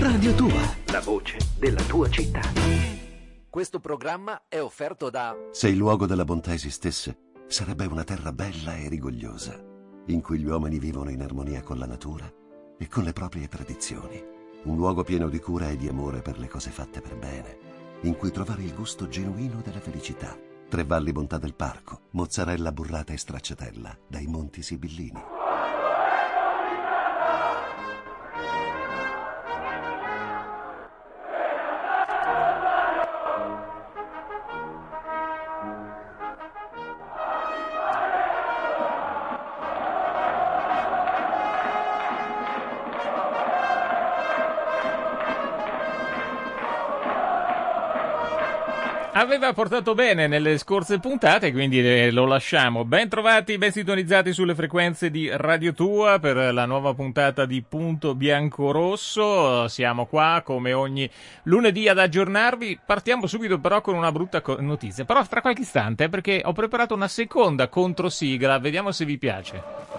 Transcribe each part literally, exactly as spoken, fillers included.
Radio Tua, la voce della tua città. Questo programma è offerto da... Se il luogo della bontà esistesse, sarebbe una terra bella e rigogliosa, in cui gli uomini vivono in armonia con la natura e con le proprie tradizioni. Un luogo pieno di cura e di amore per le cose fatte per bene, in cui trovare il gusto genuino della felicità. Tre Valli Bontà del Parco, mozzarella burrata e stracciatella, dai Monti Sibillini. Aveva portato bene nelle scorse puntate, quindi lo lasciamo. Ben trovati, ben sintonizzati sulle frequenze di Radio Tua per la nuova puntata di Punto Biancorosso. Siamo qua come ogni lunedì ad aggiornarvi. Partiamo subito però con una brutta co- notizia, però tra qualche istante, perché ho preparato una seconda controsigla, vediamo se vi piace.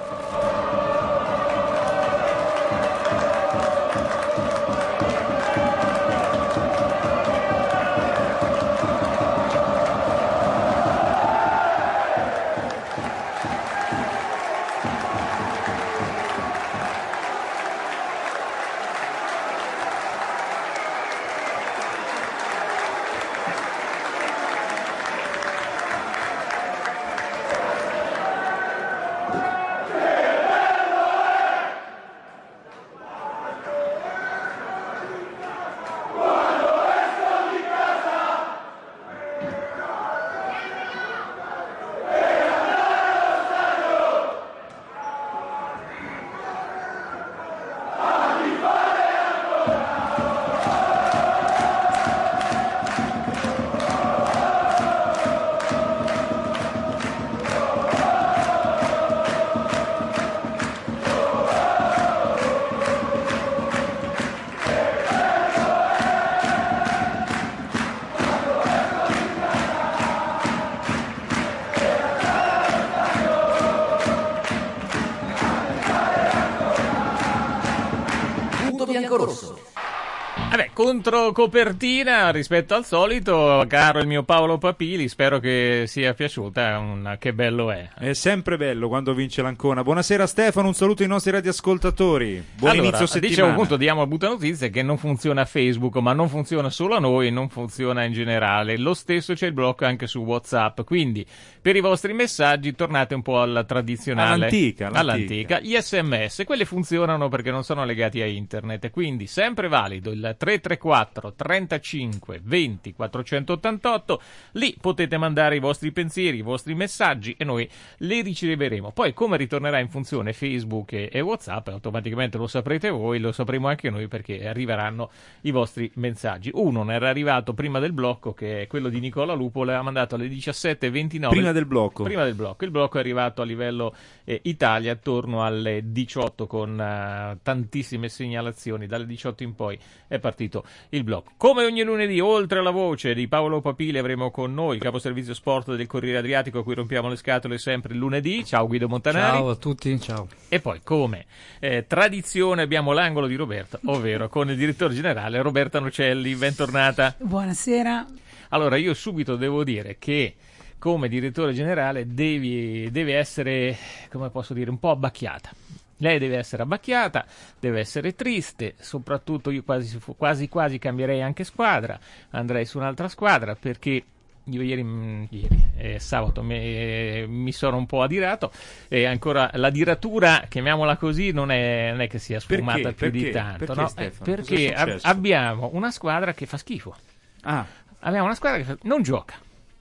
Vabbè, contro copertina rispetto al solito, caro il mio Paolo Papili, spero che sia piaciuta, un, che bello è. È sempre bello quando vince l'Ancona. Buonasera Stefano, un saluto ai nostri radioascoltatori. Buon allora, inizio settimana. Dicevo appunto, diamo a butta notizia che non funziona Facebook, ma non funziona solo a noi, non funziona in generale. Lo stesso c'è il blocco anche su WhatsApp, quindi per i vostri messaggi tornate un po' alla tradizionale. All'antica. all'antica. Gli sms, quelli funzionano perché non sono legati a internet, quindi sempre valido il tre tre quattro trentacinque venti quattrocentottantotto, lì potete mandare i vostri pensieri, i vostri messaggi e noi li riceveremo. Poi come ritornerà in funzione Facebook e, e WhatsApp, automaticamente lo saprete voi, lo sapremo anche noi perché arriveranno i vostri messaggi. Uno ne era arrivato prima del blocco, che è quello di Nicola Lupo, l'aveva mandato alle diciassette e ventinove. Prima del blocco. Prima del blocco. Il blocco è arrivato a livello eh, Italia attorno alle diciotto con uh, tantissime segnalazioni. Dalle diciotto in poi è partito il blocco. Come ogni lunedì, oltre alla voce di Paolo Papili, avremo con noi il caposervizio sport del Corriere Adriatico, a cui rompiamo le scatole sempre il lunedì. Ciao Guido Montanari. Ciao a tutti, ciao. E poi, come eh, tradizione, abbiamo l'angolo di Roberta, ovvero con il direttore generale Roberta Nocelli. Bentornata. Buonasera. Allora, io subito devo dire che come direttore generale devi, deve essere, come posso dire, un po' abbacchiata. Lei deve essere abbacchiata, deve essere triste, soprattutto io quasi quasi, quasi cambierei anche squadra, andrei su un'altra squadra perché io ieri, ieri eh, sabato mi, eh, mi sono un po' adirato e ancora la diratura, chiamiamola così, non è, non è che sia sfumata perché? più perché? di tanto. Perché, no? Stefano? Eh, perché ab- abbiamo una squadra che fa schifo. Ah. Abbiamo una squadra che fa- non gioca.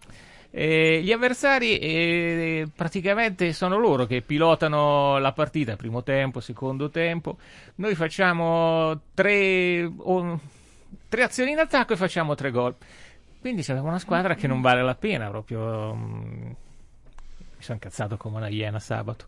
Eh, gli avversari eh, praticamente sono loro che pilotano la partita, primo tempo, secondo tempo. Noi facciamo tre, oh, tre azioni in attacco e facciamo tre gol. Quindi abbiamo una squadra che non vale la pena proprio. Um, mi sono incazzato come una iena sabato.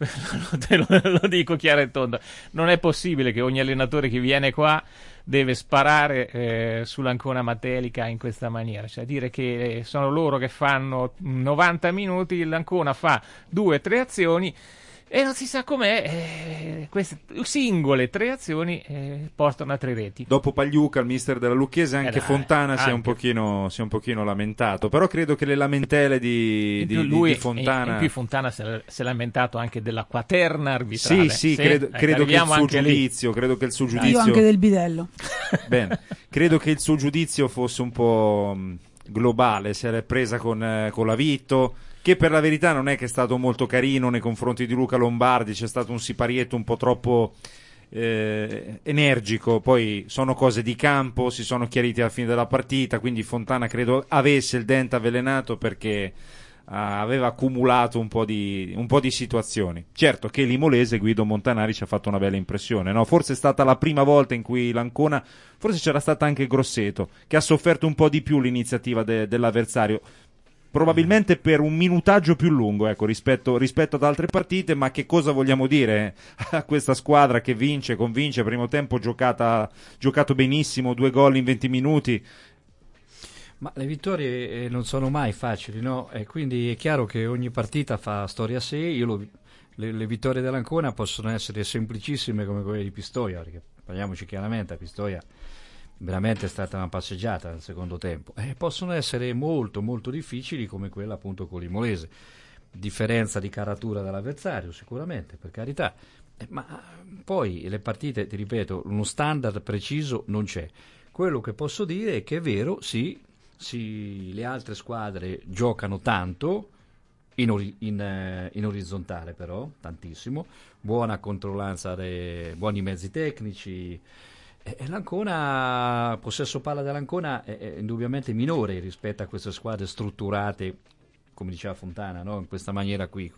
Te lo, lo dico chiaro e tondo. Non è possibile che ogni allenatore che viene qua deve sparare eh, sull'Ancona Matelica in questa maniera, cioè dire che sono loro che fanno novanta minuti, l'Ancona fa due o tre azioni E non si sa com'è, eh, queste singole tre azioni eh, portano a tre reti. Dopo Pagliuca, il mister della Lucchese, anche Eh, dai, Fontana si è, un anche. pochino, si è un pochino lamentato, però credo che le lamentele di, In di, più di- lui, di Fontana... in più Fontana si è, si è lamentato anche della quaterna arbitrale. Sì, sì, credo, ecco, credo che il arriviamo suo anche lì. giudizio, credo che il suo Io giudizio... anche del bidello. Bene, credo che il suo giudizio fosse un po' mh, globale, si era presa con, eh, con la Vitto, che per la verità non è che è stato molto carino nei confronti di Luca Lombardi, c'è stato un siparietto un po' troppo eh, energico, poi sono cose di campo, si sono chiariti alla fine della partita, quindi Fontana credo avesse il dente avvelenato perché ah, aveva accumulato un po' di, un po' di situazioni. Certo che l'Imolese, Guido Montanari, ci ha fatto una bella impressione, no? Forse è stata la prima volta in cui l'Ancona, forse c'era stata anche Grosseto, che ha sofferto un po' di più l'iniziativa de- dell'avversario, probabilmente per un minutaggio più lungo, ecco, rispetto, rispetto ad altre partite. Ma che cosa vogliamo dire a questa squadra che vince, convince, primo tempo giocata, giocato benissimo, due gol in venti minuti. Ma le vittorie eh, non sono mai facili, no? E quindi è chiaro che ogni partita fa storia a sé. Io lo- le, le vittorie dell'Ancona possono essere semplicissime come quelle di Pistoia, perché parliamoci chiaramente, a Pistoia veramente è stata una passeggiata nel secondo tempo. E possono essere molto molto difficili come quella appunto con l'Imolese. Differenza di caratura dall'avversario sicuramente, per carità. Eh, ma poi le partite, ti ripeto, uno standard preciso non c'è. Quello che posso dire è che è vero, sì, sì, le altre squadre giocano tanto in, ori- in, eh, in orizzontale, però tantissimo, buona controllanza dei buoni mezzi tecnici. E e l'Ancona, possesso palla dell'Ancona è, è indubbiamente minore rispetto a queste squadre strutturate, come diceva Fontana, no? In questa maniera qui.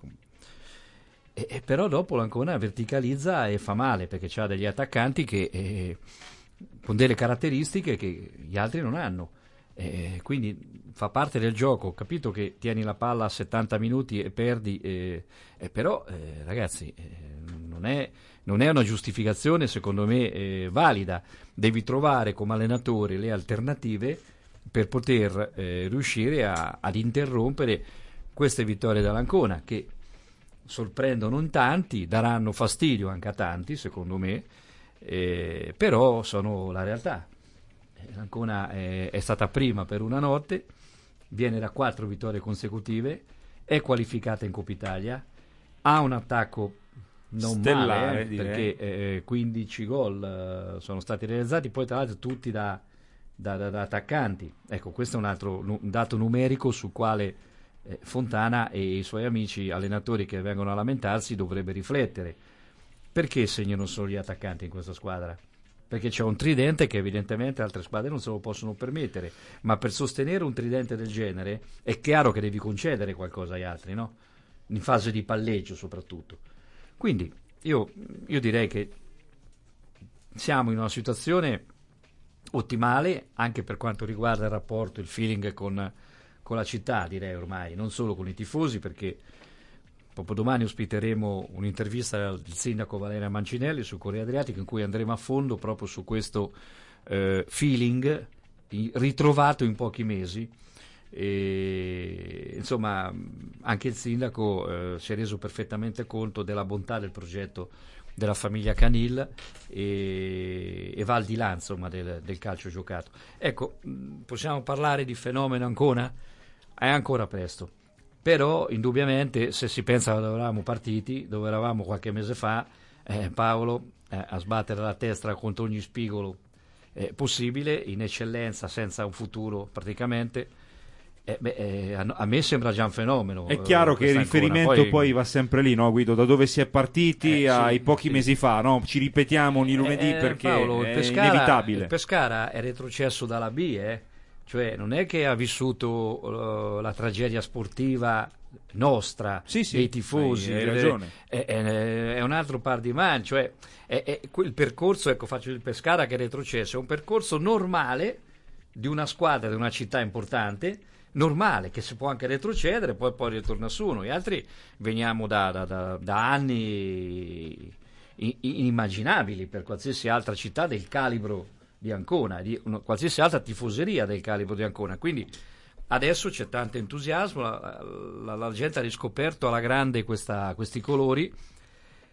E, e però dopo l'Ancona verticalizza e fa male, perché c'ha degli attaccanti che eh, con delle caratteristiche che gli altri non hanno. Eh, quindi fa parte del gioco. Ho capito che tieni la palla a settanta minuti e perdi, eh, eh, però eh, ragazzi eh, non, è, non è una giustificazione secondo me eh, valida. Devi trovare come allenatore le alternative per poter eh, riuscire a, ad interrompere queste vittorie dell'Ancona, che sorprendono in tanti, daranno fastidio anche a tanti secondo me, eh, però sono la realtà. L'Ancona è, è stata prima per una notte, viene da quattro vittorie consecutive, è qualificata in Coppa Italia, ha un attacco non Stellare, male, eh, direi. perché eh, quindici gol eh, sono stati realizzati, poi tra l'altro tutti da, da, da, da attaccanti. Ecco, questo è un altro nu- un dato numerico sul quale eh, Fontana e i suoi amici allenatori che vengono a lamentarsi dovrebbe riflettere. Perché segnano solo gli attaccanti in questa squadra? Perché c'è un tridente che evidentemente altre squadre non se lo possono permettere, ma per sostenere un tridente del genere è chiaro che devi concedere qualcosa agli altri, no? In fase di palleggio soprattutto. Quindi io, io direi che siamo in una situazione ottimale anche per quanto riguarda il rapporto, il feeling con, con la città, direi ormai, non solo con i tifosi, perché proprio domani ospiteremo un'intervista del sindaco Valeria Mancinelli su Corriere Adriatico, in cui andremo a fondo proprio su questo eh, feeling i- ritrovato in pochi mesi. E, insomma, anche il sindaco eh, si è reso perfettamente conto della bontà del progetto della famiglia Canil e, e va al di là, insomma, del, del calcio giocato. Ecco, mh, possiamo parlare di fenomeno Ancona? È ancora presto. Però indubbiamente se si pensa dove eravamo partiti, dove eravamo qualche mese fa, eh, Paolo, eh, a sbattere la testa contro ogni spigolo eh, possibile, in eccellenza, senza un futuro praticamente, eh, beh, eh, a, a me sembra già un fenomeno. È chiaro eh, che il questa riferimento Ancona. poi... va sempre lì, no Guido? Da dove si è partiti Eh, ai sì, pochi sì. mesi fa, no? Ci ripetiamo ogni lunedì Eh, perché Paolo, il è Pescara, inevitabile. Il Pescara è retrocesso dalla B, eh? Cioè non è che ha vissuto uh, la tragedia sportiva nostra, Sì, sì, dei tifosi, hai- hai delle- ragione. È, è- è un altro par di mani, cioè è, è quel percorso, ecco, faccio il Pescara che è retrocesso, è un percorso normale di una squadra, di una città importante, normale, che si può anche retrocedere, poi poi ritorna su. Noi altri veniamo da, da- da- da anni i- inimmaginabili per qualsiasi altra città del calibro di Ancona, di una- qualsiasi altra tifoseria del calibro di Ancona, quindi adesso c'è tanto entusiasmo, la, la- la gente ha riscoperto alla grande questa- questi colori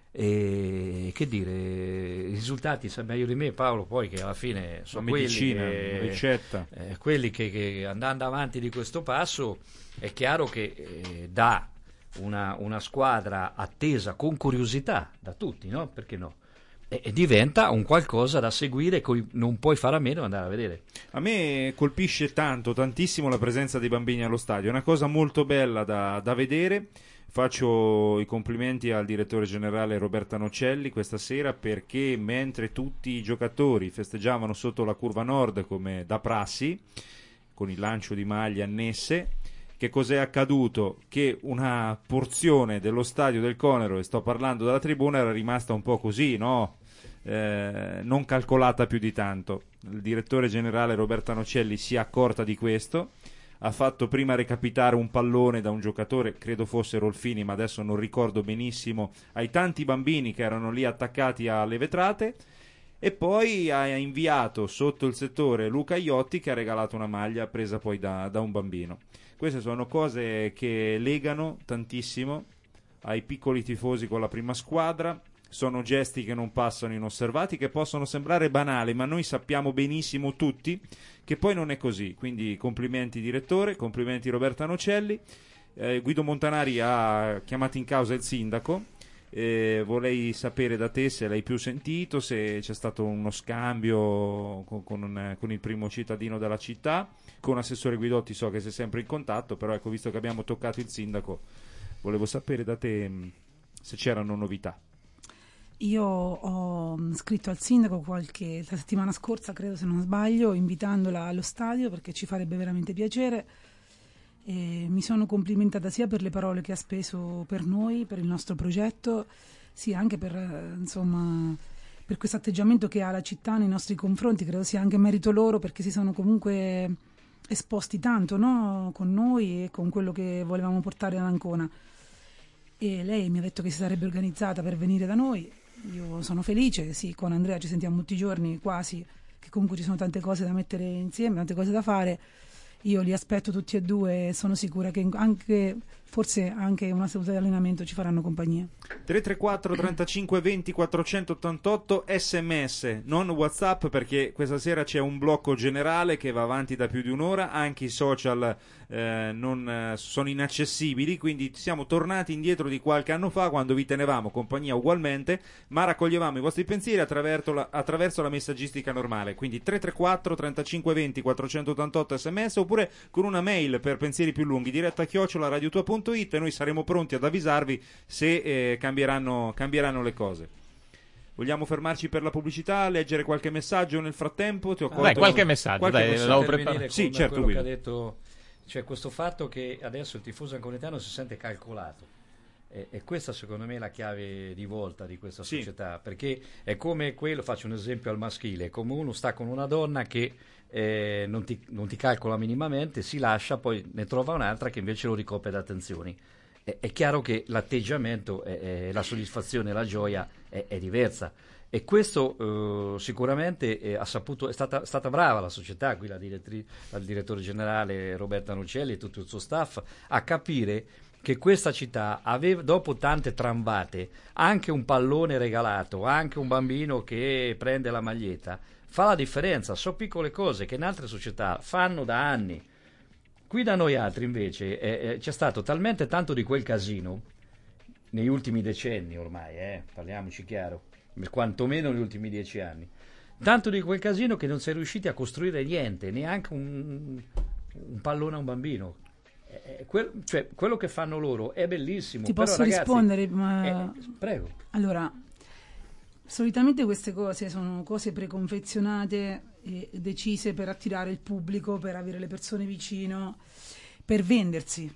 E che dire, i risultati sai meglio di me, Paolo, poi che alla fine sono La medicina, quelli che, ricetta. eh, quelli che, che andando avanti di questo passo è chiaro che eh, dà una, una squadra attesa con curiosità da tutti, no? Perché no? E, e diventa un qualcosa da seguire, cui non puoi fare a meno di andare a vedere. A me colpisce tanto, tantissimo la presenza dei bambini allo stadio, è una cosa molto bella da, da vedere. Faccio i complimenti al direttore generale Roberta Nocelli questa sera, perché mentre tutti i giocatori festeggiavano sotto la curva nord come da prassi, con il lancio di maglie annesse, che cos'è accaduto? Che una porzione dello stadio del Conero, e sto parlando della tribuna, era rimasta un po' così, no? Eh, non calcolata più di tanto. Il direttore generale Roberta Nocelli si è accorta di questo, ha fatto prima recapitare un pallone da un giocatore, credo fosse Rolfini, ma adesso non ricordo benissimo, ai tanti bambini che erano lì attaccati alle vetrate, e poi ha inviato sotto il settore Luca Iotti, che ha regalato una maglia presa poi da, da un bambino. Queste sono cose che legano tantissimo ai piccoli tifosi con la prima squadra. Sono gesti che non passano inosservati, che possono sembrare banali, ma noi sappiamo benissimo tutti che poi non è così. Quindi complimenti direttore, complimenti Roberta Nocelli. eh, Guido Montanari ha chiamato in causa il sindaco. eh, Vorrei sapere da te se l'hai più sentito, se c'è stato uno scambio con, con, un, con il primo cittadino della città. Con assessore Guidotti so che sei sempre in contatto, però ecco, visto che abbiamo toccato il sindaco, volevo sapere da te mh, se c'erano novità. Io ho scritto al sindaco qualche la settimana scorsa, credo se non sbaglio, invitandola allo stadio perché ci farebbe veramente piacere. E mi sono complimentata sia per le parole che ha speso per noi, per il nostro progetto, sia anche per, insomma, per questo atteggiamento che ha la città nei nostri confronti. Credo sia anche merito loro, perché si sono comunque esposti tanto, no? Con noi e con quello che volevamo portare ad Ancona. E lei mi ha detto che si sarebbe organizzata per venire da noi. Io sono felice, sì, con Andrea ci sentiamo tutti i giorni quasi, che comunque ci sono tante cose da mettere insieme, tante cose da fare. Io li aspetto tutti e due e sono sicura che anche forse anche una seduta di allenamento ci faranno compagnia. tre tre quattro trentacinque venti quattrocentottantotto sms, non WhatsApp, perché questa sera c'è un blocco generale che va avanti da più di un'ora. Anche i social eh, non eh, sono inaccessibili, quindi siamo tornati indietro di qualche anno fa, quando vi tenevamo compagnia ugualmente, ma raccoglievamo i vostri pensieri attraverso la, attraverso la messaggistica normale. Quindi tre tre quattro trentacinque venti quattrocentottantotto sms, oppure con una mail per pensieri più lunghi, diretta chiocciola radiotua punto it, e noi saremo pronti ad avvisarvi se eh, cambieranno, cambieranno le cose. Vogliamo fermarci per la pubblicità, leggere qualche messaggio nel frattempo? Ti ho Dai, qualche messaggio, qualche dai, messaggio. l'avevo preparato. Sì, certo, quello che Guido. ha detto, cioè questo fatto che adesso il tifoso anconetano si sente calcolato. E, e questa secondo me è la chiave di volta di questa Sì. società, perché è come quello, faccio un esempio al maschile, è come uno sta con una donna che eh, non, ti, non ti calcola minimamente, si lascia, poi ne trova un'altra che invece lo ricopre d'attenzioni. È, è chiaro che l'atteggiamento, è, è, la soddisfazione, la gioia è, è diversa. E questo eh, sicuramente eh, ha saputo, è stata, stata brava la società, qui la, direttri, la direttore generale Roberta Nocelli e tutto il suo staff, a capire che questa città aveva, dopo tante tramvate, anche un pallone regalato, anche un bambino che prende la maglietta, fa la differenza. Sono piccole cose che in altre società fanno da anni. Qui da noi altri invece eh, eh, c'è stato talmente tanto di quel casino negli ultimi decenni ormai, eh, parliamoci chiaro, quantomeno negli ultimi dieci anni, tanto di quel casino che non si è riusciti a costruire niente, neanche un, un pallone a un bambino. Eh, quel, cioè, quello che fanno loro è bellissimo. Ti però, posso ragazzi, rispondere? Ma... eh, prego. Allora, solitamente queste cose sono cose preconfezionate e decise per attirare il pubblico, per avere le persone vicino, per vendersi.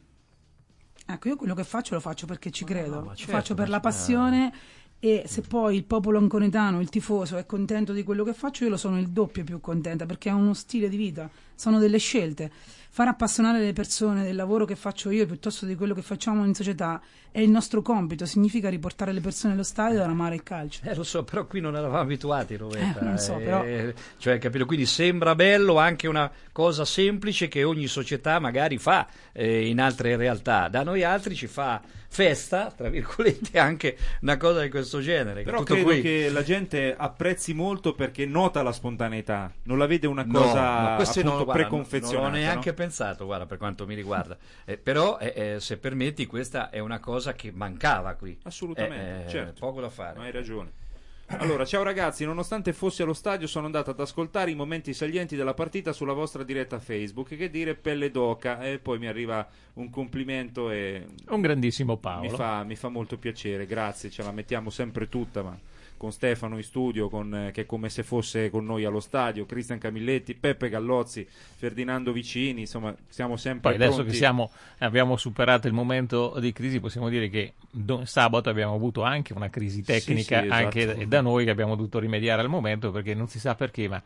Ecco, io quello che faccio lo faccio perché ci credo, no, ma lo certo, faccio per ma- la passione, e se poi il popolo anconetano, il tifoso, è contento di quello che faccio, io lo sono il doppio più contenta, perché è uno stile di vita, sono delle scelte. Far appassionare le persone del lavoro che faccio io piuttosto di quello che facciamo in società è il nostro compito, significa riportare le persone allo stadio ad amare il calcio. Eh, lo so, però qui non eravamo abituati, Roberta. Eh, non so, però... eh, cioè, capito? Quindi sembra bello anche una cosa semplice che ogni società magari fa eh, in altre realtà. Da noi altri ci fa festa, tra virgolette, anche una cosa di questo genere. Però tutto credo qui. che la gente apprezzi molto perché nota la spontaneità, non la vede una No, cosa ma questo appunto non, guarda, preconfezionata. non l'ho neanche no? pensato, guarda, per quanto mi riguarda. Eh, però, eh, eh, se permetti, questa è una cosa che mancava qui. Assolutamente, Eh, eh, certo. Poco da fare. Ma hai ragione. Allora, ciao ragazzi, nonostante fossi allo stadio sono andato ad ascoltare i momenti salienti della partita sulla vostra diretta Facebook, che dire pelle d'oca, e poi mi arriva un complimento e Un grandissimo Paolo. mi fa, mi fa molto piacere, grazie, ce la mettiamo sempre tutta, ma con Stefano in studio, con, eh, che è come se fosse con noi allo stadio, Cristian Camilletti, Peppe Gallozzi, Ferdinando Vicini, insomma siamo sempre Poi adesso pronti. che siamo, abbiamo superato il momento di crisi, possiamo dire che do- sabato abbiamo avuto anche una crisi tecnica, Sì, sì, esatto. anche da noi, che abbiamo dovuto rimediare al momento, perché non si sa perché, ma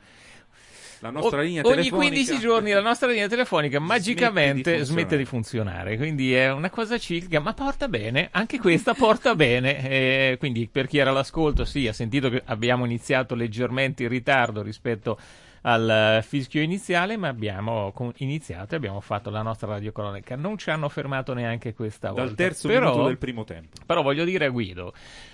La nostra o- linea ogni telefonica quindici giorni la nostra linea telefonica magicamente funzionare. smette di funzionare, quindi è una cosa ciclica, ma porta bene, anche questa porta bene, eh, quindi per chi era all'ascolto, sì, ha sentito che abbiamo iniziato leggermente in ritardo rispetto al eh, fischio iniziale, ma abbiamo con- iniziato e abbiamo fatto la nostra radiocronaca, non ci hanno fermato neanche questa volta. dal terzo Però- minuto del primo tempo. Però voglio dire a Guido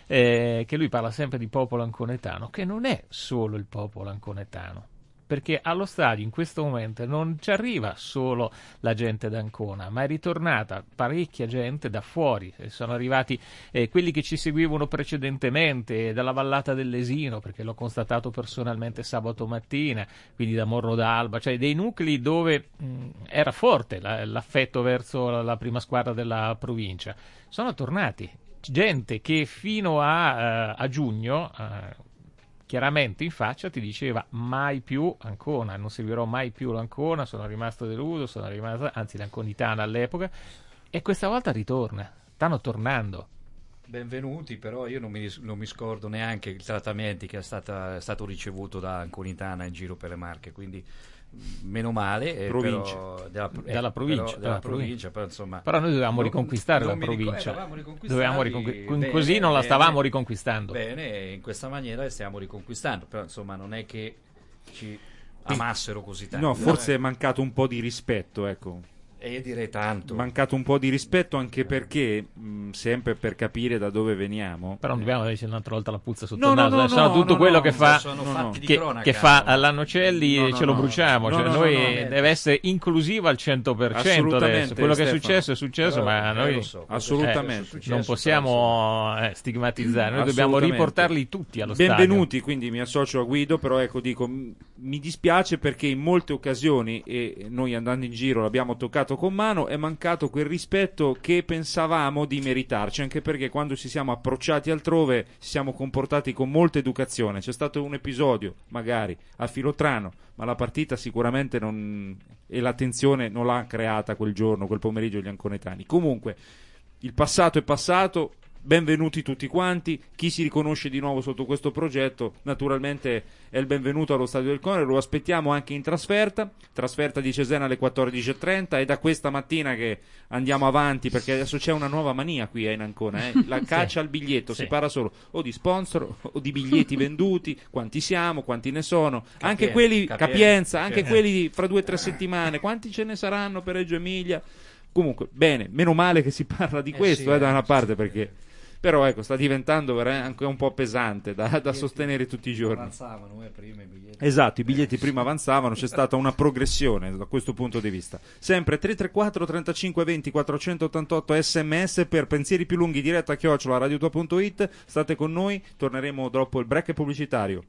eh, che lui parla sempre di popolo anconetano, che non è solo il popolo anconetano, perché allo stadio in questo momento non ci arriva solo la gente d'Ancona, ma è ritornata parecchia gente da fuori. Sono arrivati eh, quelli che ci seguivano precedentemente dalla Vallata del Lesino, perché l'ho constatato personalmente sabato mattina, quindi da Morro d'Alba, cioè dei nuclei dove mh, era forte la- l'affetto verso la, la prima squadra della provincia. Sono tornati gente che fino a, eh, a giugno eh, chiaramente in faccia ti diceva mai più Ancona, non seguirò mai più l'Ancona, sono rimasto deluso, sono rimasto, anzi l'Anconitana all'epoca, e questa volta ritorna, stanno tornando. Benvenuti, però io non mi, non mi scordo neanche i trattamenti che è, stata, è stato ricevuto da Anconitana in giro per le Marche, quindi meno male eh, Provincia. però, della, eh, Dalla provincia, però, dalla della provincia. provincia, però insomma Però noi dovevamo non- riconquistare non la mi ricordo- provincia. eh, dovevamo riconquistarli, Dovevamo riconqui- bene, così non la bene, stavamo riconquistando. Bene, in questa maniera le stiamo riconquistando, però insomma non è che ci amassero così tanto. No, forse eh. è mancato un po' di rispetto, ecco. E io direi tanto. Mancato un po' di rispetto anche perché, mh, sempre per capire da dove veniamo, Però non dobbiamo dirci un'altra volta la puzza sotto No, il no, naso, no, eh, sono no, tutto no, quello no, che fa sono no, fatti no. di che, cronaca, che fa no? all'Annocelli No, e no, ce lo no. bruciamo, No, cioè no, noi no, no. deve essere inclusiva al cento per cento Assolutamente, adesso, quello che è Stefano. successo è successo, Però, ma eh, noi lo so, assolutamente. è successo, non però, possiamo eh, stigmatizzare, noi dobbiamo Assolutamente. riportarli tutti allo stadio. benvenuti, quindi mi associo a Guido, però ecco dico m- mi dispiace perché in molte occasioni, e noi andando in giro l'abbiamo toccato con mano, è mancato quel rispetto che pensavamo di meritarci, anche perché quando ci siamo approcciati altrove ci siamo comportati con molta educazione. C'è stato un episodio magari a Filotrano, ma la partita sicuramente non, e l'attenzione non l'ha creata quel giorno, quel pomeriggio gli anconetani. Comunque il passato è passato. Benvenuti tutti quanti, chi si riconosce di nuovo sotto questo progetto naturalmente è il benvenuto allo Stadio del Conero, lo aspettiamo anche in trasferta, trasferta di Cesena alle quattordici e trenta, è da questa mattina che andiamo avanti perché adesso c'è una nuova mania qui eh, in Ancona, eh. La caccia al biglietto, Sì. si parla solo o di sponsor o di biglietti venduti, quanti siamo, quanti ne sono, anche quelli, Capienza, capienza, anche certo. quelli di fra due o tre settimane, quanti ce ne saranno per Reggio Emilia? Comunque, bene, meno male che si parla di Eh questo sì, eh, da eh, una sì, parte sì. perché però ecco sta diventando veramente anche un po' pesante da, da sostenere tutti i giorni. Avanzavano eh, prima i biglietti. Esatto, i biglietti prima avanzavano, c'è stata una progressione da questo punto di vista. Sempre tre tre quattro trentacinque venti quattrocentottantotto sms per pensieri più lunghi, diretta chiocciola radio due punto it. State con noi, torneremo dopo il break pubblicitario.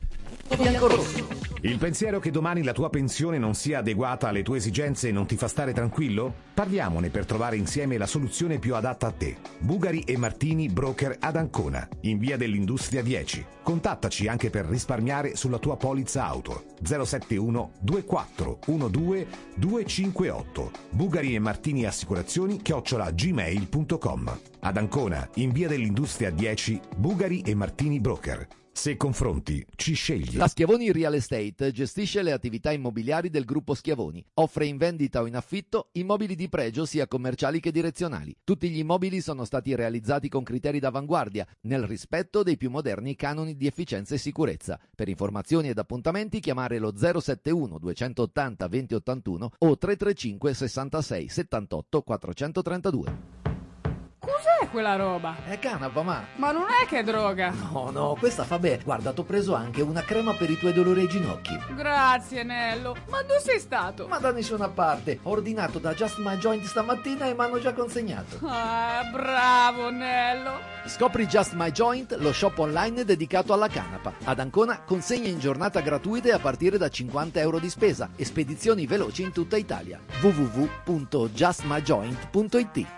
Il pensiero che domani la tua pensione non sia adeguata alle tue esigenze non ti fa stare tranquillo? Parliamone per trovare insieme la soluzione più adatta a te. Bugari e Martini, broker ad Ancona, in via dell'Industria dieci. Contattaci anche per risparmiare sulla tua polizza auto. zero sette uno due quattro uno due due cinque otto. Bugari e Martini Assicurazioni chiocciola gmail punto com. Ad Ancona, in via dell'Industria dieci, Bugari e Martini Broker. Se confronti, ci scegli. La Schiavoni Real Estate gestisce le attività immobiliari del gruppo Schiavoni. Offre in vendita o in affitto immobili di pregio sia commerciali che direzionali. Tutti gli immobili sono stati realizzati con criteri d'avanguardia, nel rispetto dei più moderni canoni di efficienza e sicurezza. Per informazioni ed appuntamenti chiamare lo zero sette uno duecentottanta venti ottantuno o tre tre cinque sessantasei settantotto quattrocentotrentadue. Cos'è quella roba? È canapa, ma... Ma non è che è droga. No, no, questa fa bene. Guarda, t'ho preso anche una crema per i tuoi dolori ai ginocchi. Grazie, Nello. Ma dove sei stato? Ma da nessuna parte. Ho ordinato da Just My Joint stamattina e mi hanno già consegnato. Ah, bravo, Nello. Scopri Just My Joint, lo shop online dedicato alla canapa. Ad Ancona consegne in giornata gratuite a partire da cinquanta euro di spesa e spedizioni veloci in tutta Italia. w w w punto just my joint punto i t.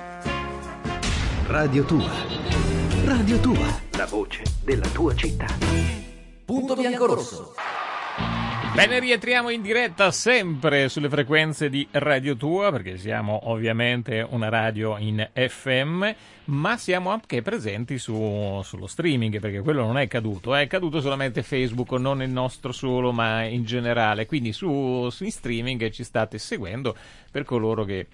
Radio Tua. Radio Tua. La voce della tua città. Punto bianco-rosso. Bene, rientriamo in diretta sempre sulle frequenze di Radio Tua, perché siamo ovviamente una radio in F M, ma siamo anche presenti su, sullo streaming, perché quello non è caduto, è caduto solamente Facebook, non il nostro solo, ma in generale. Quindi su, su in streaming ci state seguendo per coloro che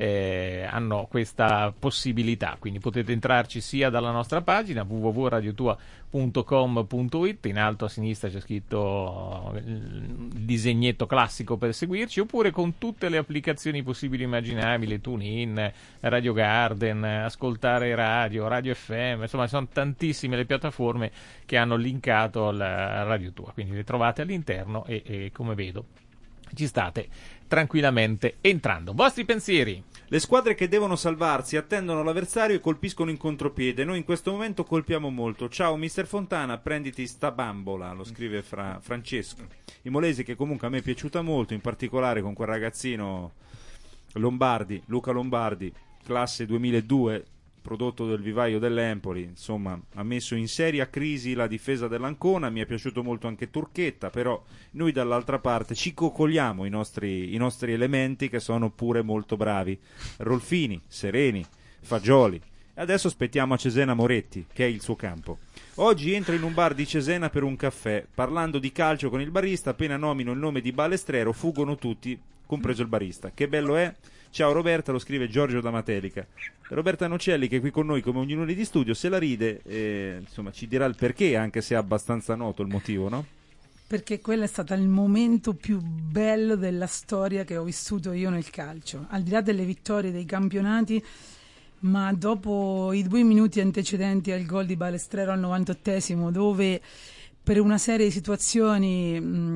Eh, hanno questa possibilità, quindi potete entrarci sia dalla nostra pagina w w w punto radio tua punto com punto i t, in alto a sinistra c'è scritto il disegnetto classico per seguirci, oppure con tutte le applicazioni possibili e immaginabili, TuneIn, Radio Garden, Ascoltare Radio, Radio F M, insomma sono tantissime le piattaforme che hanno linkato la Radio Tua, quindi le trovate all'interno e, e come vedo ci state tranquillamente entrando. Vostri pensieri? Le squadre che devono salvarsi attendono l'avversario e colpiscono in contropiede. Noi in questo momento colpiamo molto. Ciao mister Fontana, prenditi sta bambola, lo scrive Fra- Francesco. Imolesi, che comunque a me è piaciuta molto, in particolare con quel ragazzino Lombardi, Luca Lombardi, classe duemiladue, prodotto del vivaio dell'Empoli, insomma ha messo in seria crisi la difesa dell'Ancona. Mi è piaciuto molto anche Turchetta, però noi dall'altra parte ci coccoliamo i nostri, i nostri elementi che sono pure molto bravi, Rolfini, Sereni, Fagioli, e adesso aspettiamo a Cesena Moretti, che è il suo campo. Oggi entra in un bar di Cesena per un caffè, parlando di calcio con il barista, appena nomino il nome di Balestrero fuggono tutti, compreso il barista. Che bello è? Ciao Roberta, lo scrive Giorgio da Matelica. Roberta Nocelli, che è qui con noi come ogni lunedì di studio, se la ride, eh, insomma ci dirà il perché, anche se è abbastanza noto il motivo, no? Perché quello è stato il momento più bello della storia che ho vissuto io nel calcio, al di là delle vittorie dei campionati, ma dopo i due minuti antecedenti al gol di Balestrero al novantottesimo, dove per una serie di situazioni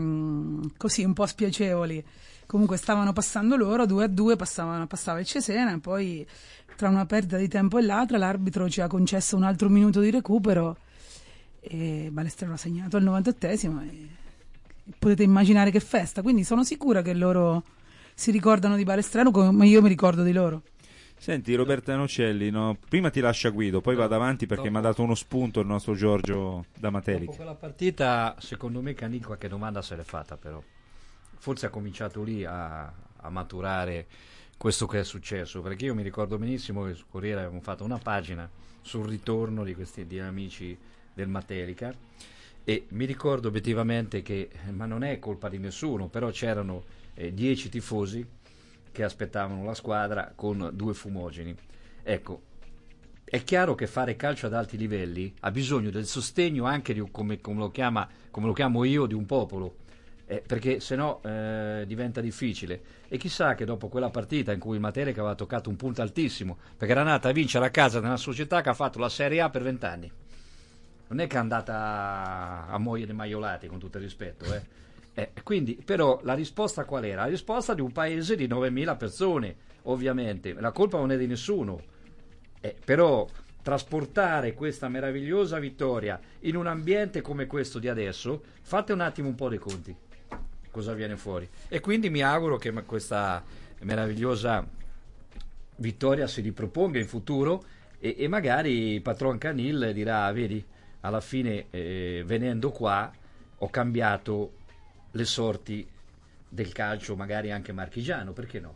mh, così un po' spiacevoli comunque stavano passando loro, due a due passavano, passava il Cesena, e poi tra una perdita di tempo e l'altra l'arbitro ci ha concesso un altro minuto di recupero e Balestrero ha segnato al novantottesimo e potete immaginare che festa. Quindi sono sicura che loro si ricordano di Balestrero come io mi ricordo di loro. Senti Roberta Nocelli, no? Prima ti lascia Guido, poi vado avanti perché mi ha dato uno spunto il nostro Giorgio da Matelica. Dopo quella partita secondo me Canil qualche domanda se l'è fatta, però forse ha cominciato lì a, a maturare questo che è successo, perché io mi ricordo benissimo che su Corriere avevamo fatto una pagina sul ritorno di questi di amici del Matelica e mi ricordo obiettivamente che, ma non è colpa di nessuno, però c'erano eh, dieci tifosi che aspettavano la squadra con due fumogeni. Ecco, è chiaro che fare calcio ad alti livelli ha bisogno del sostegno anche di, come, come, lo chiama, come lo chiamo io, di un popolo. Eh, perché se no eh, diventa difficile, e chissà che dopo quella partita in cui il Matelica aveva toccato un punto altissimo, perché era andata a vincere a casa nella società che ha fatto la Serie A per vent'anni, non è che è andata a muoia di maiolati, con tutto il rispetto, eh. Eh, quindi però la risposta qual era? La risposta di un paese di novemila persone, ovviamente la colpa non è di nessuno, eh, però trasportare questa meravigliosa vittoria in un ambiente come questo di adesso, fate un attimo un po' dei conti cosa viene fuori, e quindi mi auguro che questa meravigliosa vittoria si riproponga in futuro e, e magari il patron Canil dirà: vedi, alla fine eh, venendo qua ho cambiato le sorti del calcio magari anche marchigiano, perché no?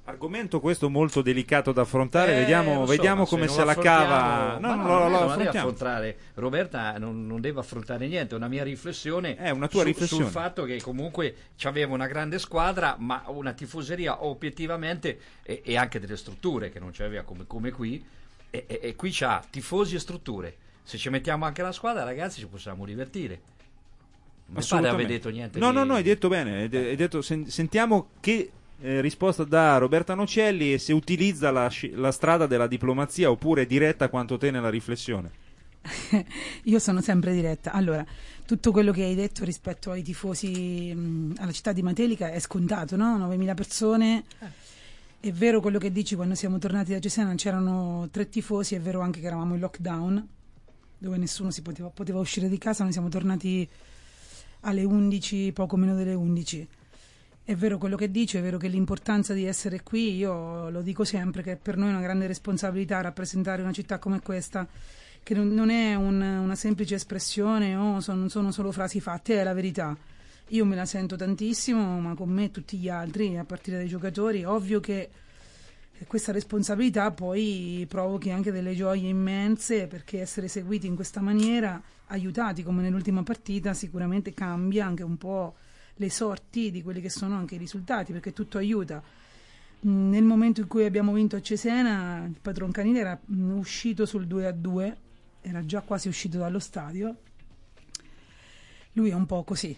Argomento questo molto delicato da affrontare, Eh, vediamo, lo so, vediamo ma come se se non la cava. affrontiamo- No, ma no, no, lo, non lo è- non deve affrontiamo. affrontare. Roberta non, non deve affrontare niente, è una mia riflessione, È una tua su- riflessione. sul fatto che comunque c'aveva una grande squadra, ma una tifoseria obiettivamente e, e anche delle strutture che non c'aveva come, come qui, e, e- e qui c'ha tifosi e strutture. Se ci mettiamo anche la squadra, ragazzi, ci possiamo divertire. Non mi pare di aver detto niente. No, di- no, no, hai detto bene. Hai de- hai detto, sen- sentiamo che eh, risposta dà Roberta Nocelli e se utilizza la, sci- la strada della diplomazia oppure è diretta quanto te nella riflessione. Io sono sempre diretta. Allora, tutto quello che hai detto rispetto ai tifosi mh, alla città di Matelica è scontato, no? novemila persone. È vero quello che dici, quando siamo tornati da Cesena c'erano tre tifosi, è vero anche che eravamo in lockdown, dove nessuno si poteva, poteva uscire di casa, noi siamo tornati alle undici, poco meno delle undici. È vero quello che dici, è vero che l'importanza di essere qui, io lo dico sempre, che per noi è una grande responsabilità rappresentare una città come questa, che non, non è un- una semplice espressione o son- non sono solo frasi fatte, è la verità. Io me la sento tantissimo, ma con me tutti gli altri, a partire dai giocatori. Ovvio che questa responsabilità poi provochi anche delle gioie immense, perché essere seguiti in questa maniera, aiutati come nell'ultima partita, sicuramente cambia anche un po' le sorti di quelli che sono anche i risultati, perché tutto aiuta. Mm, Nel momento in cui abbiamo vinto a Cesena, il padron canile era mm, uscito sul due a due, era già quasi uscito dallo stadio. Lui è un po' così.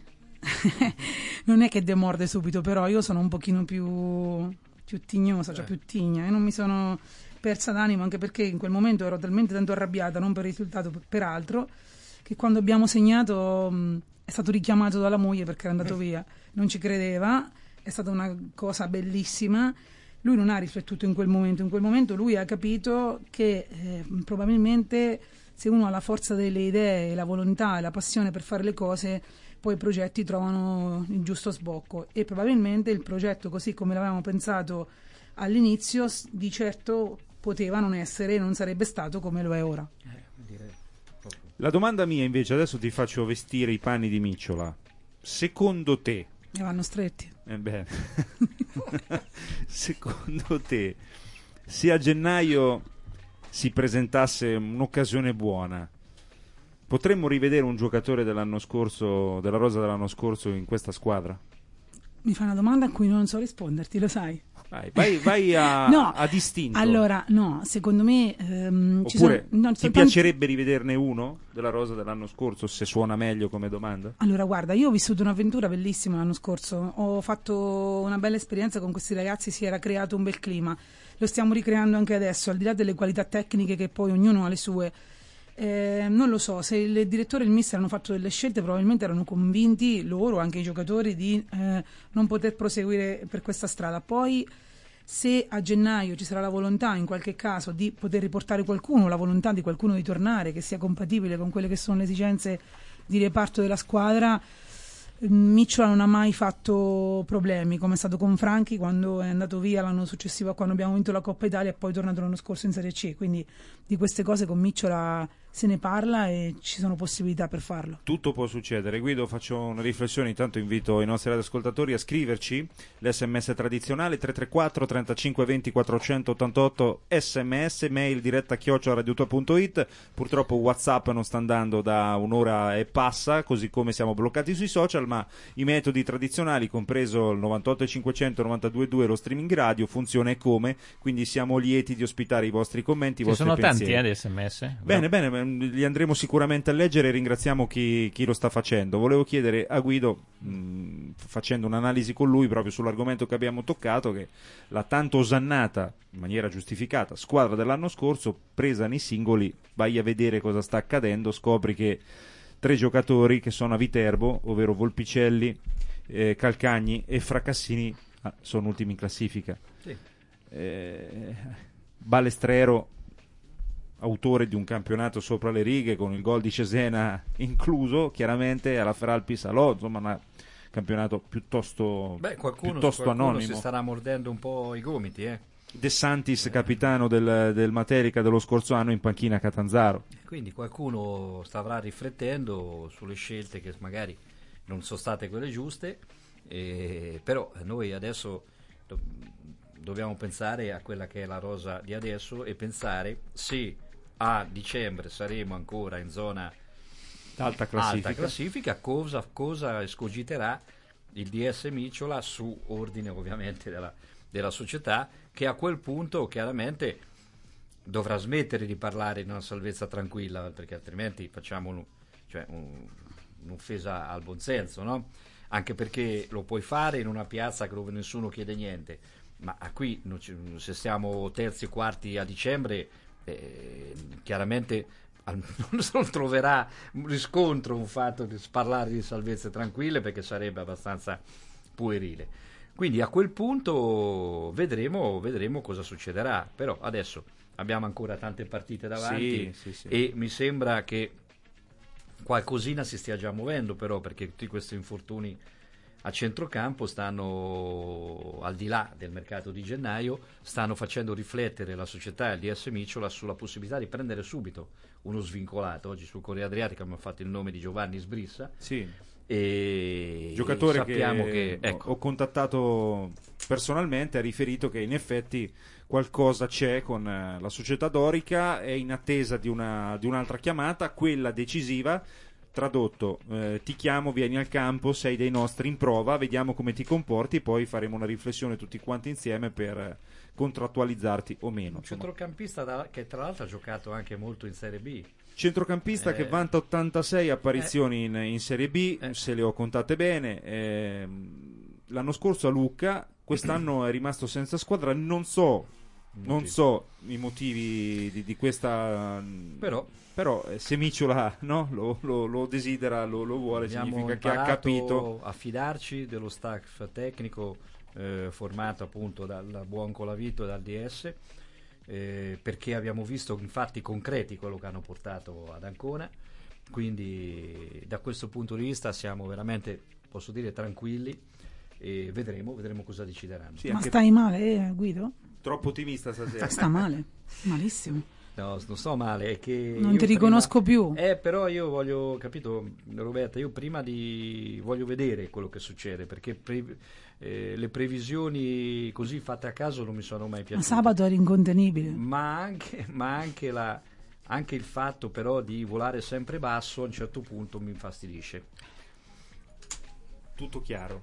Non è che demorde subito, però io sono un pochino più, più tignosa, cioè più tigna, e non mi sono persa d'animo, anche perché in quel momento ero talmente tanto arrabbiata, non per il risultato, per, per altro, che quando abbiamo segnato mh, è stato richiamato dalla moglie perché era andato via, non ci credeva, è stata una cosa bellissima. Lui non ha riflettuto in quel momento, in quel momento lui ha capito che eh, probabilmente se uno ha la forza delle idee, la volontà e la passione per fare le cose, poi i progetti trovano il giusto sbocco, e probabilmente il progetto, così come l'avevamo pensato all'inizio, s- di certo poteva non essere, non sarebbe stato come lo è ora. La domanda mia invece, adesso ti faccio vestire i panni di Micciola. Secondo te, E vanno stretti. eh beh, secondo te, se a gennaio si presentasse un'occasione buona, potremmo rivedere un giocatore dell'anno scorso, della rosa dell'anno scorso in questa squadra? Mi fai una domanda a cui non so risponderti, lo sai. Vai, vai, vai a, No, a distinto. Allora, no, secondo me ehm, ci Oppure sono, no, ci ti sono tanti- piacerebbe rivederne uno della rosa dell'anno scorso, se suona meglio come domanda? Allora, guarda, io ho vissuto un'avventura bellissima l'anno scorso, ho fatto una bella esperienza con questi ragazzi, si era creato un bel clima, lo stiamo ricreando anche adesso, al di là delle qualità tecniche che poi ognuno ha le sue. Eh, non lo so, se il direttore e il mister hanno fatto delle scelte, probabilmente erano convinti loro, anche i giocatori, di eh, non poter proseguire per questa strada. Poi, se a gennaio ci sarà la volontà, in qualche caso, di poter riportare qualcuno, la volontà di qualcuno di tornare, che sia compatibile con quelle che sono le esigenze di reparto della squadra, Micciola non ha mai fatto problemi, come è stato con Franchi quando è andato via l'anno successivo a quando abbiamo vinto la Coppa Italia e poi è tornato l'anno scorso in Serie C, quindi di queste cose con Micciola se ne parla e ci sono possibilità per farlo. Tutto può succedere. Guido, faccio una riflessione, intanto invito i nostri radioascoltatori a scriverci l'sms tradizionale tre tre quattro trentacinque venti quattrocentottantotto, sms, mail diretta chiocciola radiotua punto it. Purtroppo WhatsApp non sta andando da un'ora e passa, così come siamo bloccati sui social, ma i metodi tradizionali, compreso il novantotto cinquecento novantadue due, lo streaming radio, funziona e come, quindi siamo lieti di ospitare i vostri commenti, i Ci vostri sono pensieri. tanti eh, di sms. Bene, bene, li andremo sicuramente a leggere e ringraziamo chi, chi lo sta facendo. Volevo chiedere a Guido, mh, facendo un'analisi con lui proprio sull'argomento che abbiamo toccato, che la tanto osannata, in maniera giustificata, squadra dell'anno scorso, presa nei singoli, vai a vedere cosa sta accadendo, scopri che tre giocatori che sono a Viterbo, ovvero Volpicelli, eh, Calcagni e Fracassini, ah, sono ultimi in classifica. Sì. Eh, Balestrero, autore di un campionato sopra le righe con il gol di Cesena incluso, chiaramente alla Feralpi Salò, insomma un campionato piuttosto, Beh, qualcuno, piuttosto qualcuno anonimo. si starà mordendo un po' i gomiti, eh. De Santis, capitano del, del Materica dello scorso anno, in panchina a Catanzaro. Quindi qualcuno starà riflettendo sulle scelte che magari non sono state quelle giuste, eh, però noi adesso do- dobbiamo pensare a quella che è la rosa di adesso e pensare se a dicembre saremo ancora in zona alta classifica, alta classifica cosa, cosa escogiterà il D S Micciola su ordine ovviamente della, della società, che a quel punto chiaramente dovrà smettere di parlare di una salvezza tranquilla, perché altrimenti facciamo un, cioè un, un'offesa al buonsenso, no? Anche perché lo puoi fare in una piazza dove nessuno chiede niente, ma qui non ci, se siamo terzi e quarti a dicembre, eh, chiaramente non troverà un riscontro un fatto di parlare di salvezze tranquille, perché sarebbe abbastanza puerile. Quindi a quel punto vedremo, vedremo cosa succederà, però adesso abbiamo ancora tante partite davanti, sì, sì, sì. E mi sembra che qualcosina si stia già muovendo, però, perché tutti questi infortuni a centrocampo stanno, al di là del mercato di gennaio, stanno facendo riflettere la società e il D S Micciola sulla possibilità di prendere subito uno svincolato. Oggi sul Corriere Adriatico abbiamo fatto il nome di Giovanni Sbrissa, sì. E giocatore sappiamo che, che ecco. ho contattato personalmente, ha riferito che in effetti qualcosa c'è con la società dorica, è in attesa di, una, di un'altra chiamata, quella decisiva. Tradotto, eh, ti chiamo, vieni al campo, sei dei nostri in prova, vediamo come ti comporti, poi faremo una riflessione tutti quanti insieme per contrattualizzarti o meno. Un centrocampista da, che tra l'altro ha giocato anche molto in Serie B. Centrocampista eh, che vanta ottantasei apparizioni eh, in, in Serie B, eh. se le ho contate bene. Eh, l'anno scorso a Lucca, quest'anno è rimasto senza squadra, non so, non so i motivi di, di questa... Però... Però eh, se Micciola no, lo, lo, lo desidera, lo, lo vuole, abbiamo significa che ha capito. A fidarci dello staff tecnico eh, formato appunto dal, dal buon Colavito e dal D S, eh, perché abbiamo visto in fatti concreti quello che hanno portato ad Ancona, quindi da questo punto di vista siamo veramente, posso dire, tranquilli, e vedremo, vedremo cosa decideranno. Sì, ma stai male, eh, Guido? Troppo ottimista stasera. Sta male, malissimo. No, non sto male, è che non ti riconosco prima, più. Eh, però io voglio, capito, Roberta, io prima di voglio vedere quello che succede, perché pre, eh, le previsioni così fatte a caso non mi sono mai piaciute. Ma sabato era incontenibile. Ma anche, ma anche la anche il fatto però di volare sempre basso a un certo punto mi infastidisce. Tutto chiaro.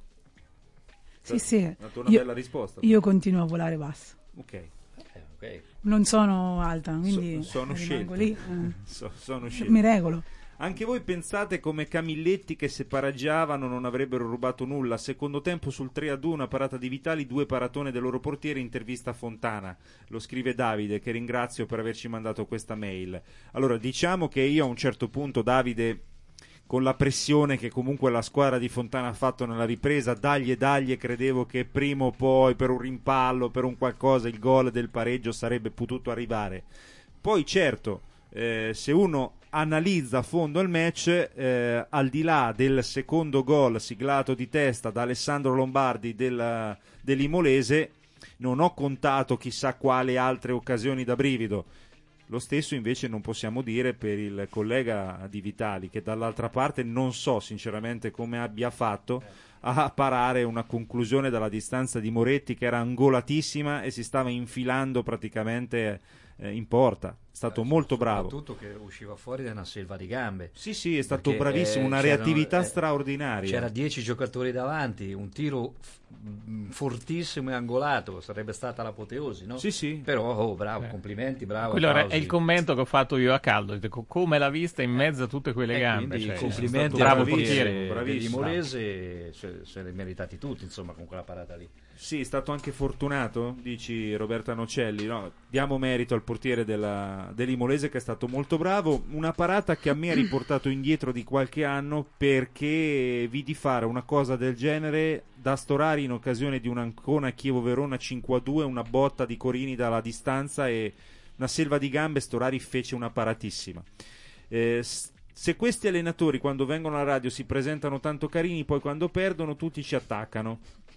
Sì, sì. Una tua io, bella risposta. Io continuo a volare basso. Ok. Eh, okay. Non sono alta, quindi so, sono rimango scelto. lì. Eh. So, sono scelto. Mi regolo. Anche voi pensate come Camilletti che se pareggiavano non avrebbero rubato nulla? Secondo tempo sul tre a due una parata di Vitali, due paratone del loro portiere, intervista a Fontana. Lo scrive Davide, che ringrazio per averci mandato questa mail. Allora, diciamo che io a un certo punto, Davide, con la pressione che comunque la squadra di Fontana ha fatto nella ripresa, dagli e dagli, credevo che prima o poi per un rimpallo, per un qualcosa, il gol del pareggio sarebbe potuto arrivare. Poi certo, eh, se uno analizza a fondo il match, eh, al di là del secondo gol siglato di testa da Alessandro Lombardi del, dell'Imolese, non ho contato chissà quale altre occasioni da brivido. Lo stesso invece non possiamo dire per il collega di Vitali, che dall'altra parte non so sinceramente come abbia fatto a parare una conclusione dalla distanza di Moretti, che era angolatissima e si stava infilando praticamente eh, in porta. È stato eh, molto bravo. Soprattutto che usciva fuori da una selva di gambe. Sì, sì, è stato perché, bravissimo, eh, una reattività eh, straordinaria. C'era dieci giocatori davanti, un tiro f- fortissimo e angolato, sarebbe stata l'apoteosi, no? Sì, sì. Però, oh, bravo, eh. complimenti, bravo. Quello è il commento che ho fatto io a caldo, come l'ha vista in mezzo a tutte quelle eh, gambe. Cioè, complimenti, bravo portiere. Bravissimo. Molese se, se li meritati tutti, insomma, con quella parata lì. Sì, è stato anche fortunato, dici Roberta Nocelli, no? Diamo merito al portiere della, dell'Imolese, che è stato molto bravo. Una parata che a me ha riportato indietro di qualche anno, perché vidi fare una cosa del genere da Storari in occasione di un Ancona Chievo-Verona cinque a due, una botta di Corini dalla distanza e una selva di gambe. Storari fece una paratissima. Eh, se questi allenatori quando vengono alla radio si presentano tanto carini, poi quando perdono tutti ci attaccano.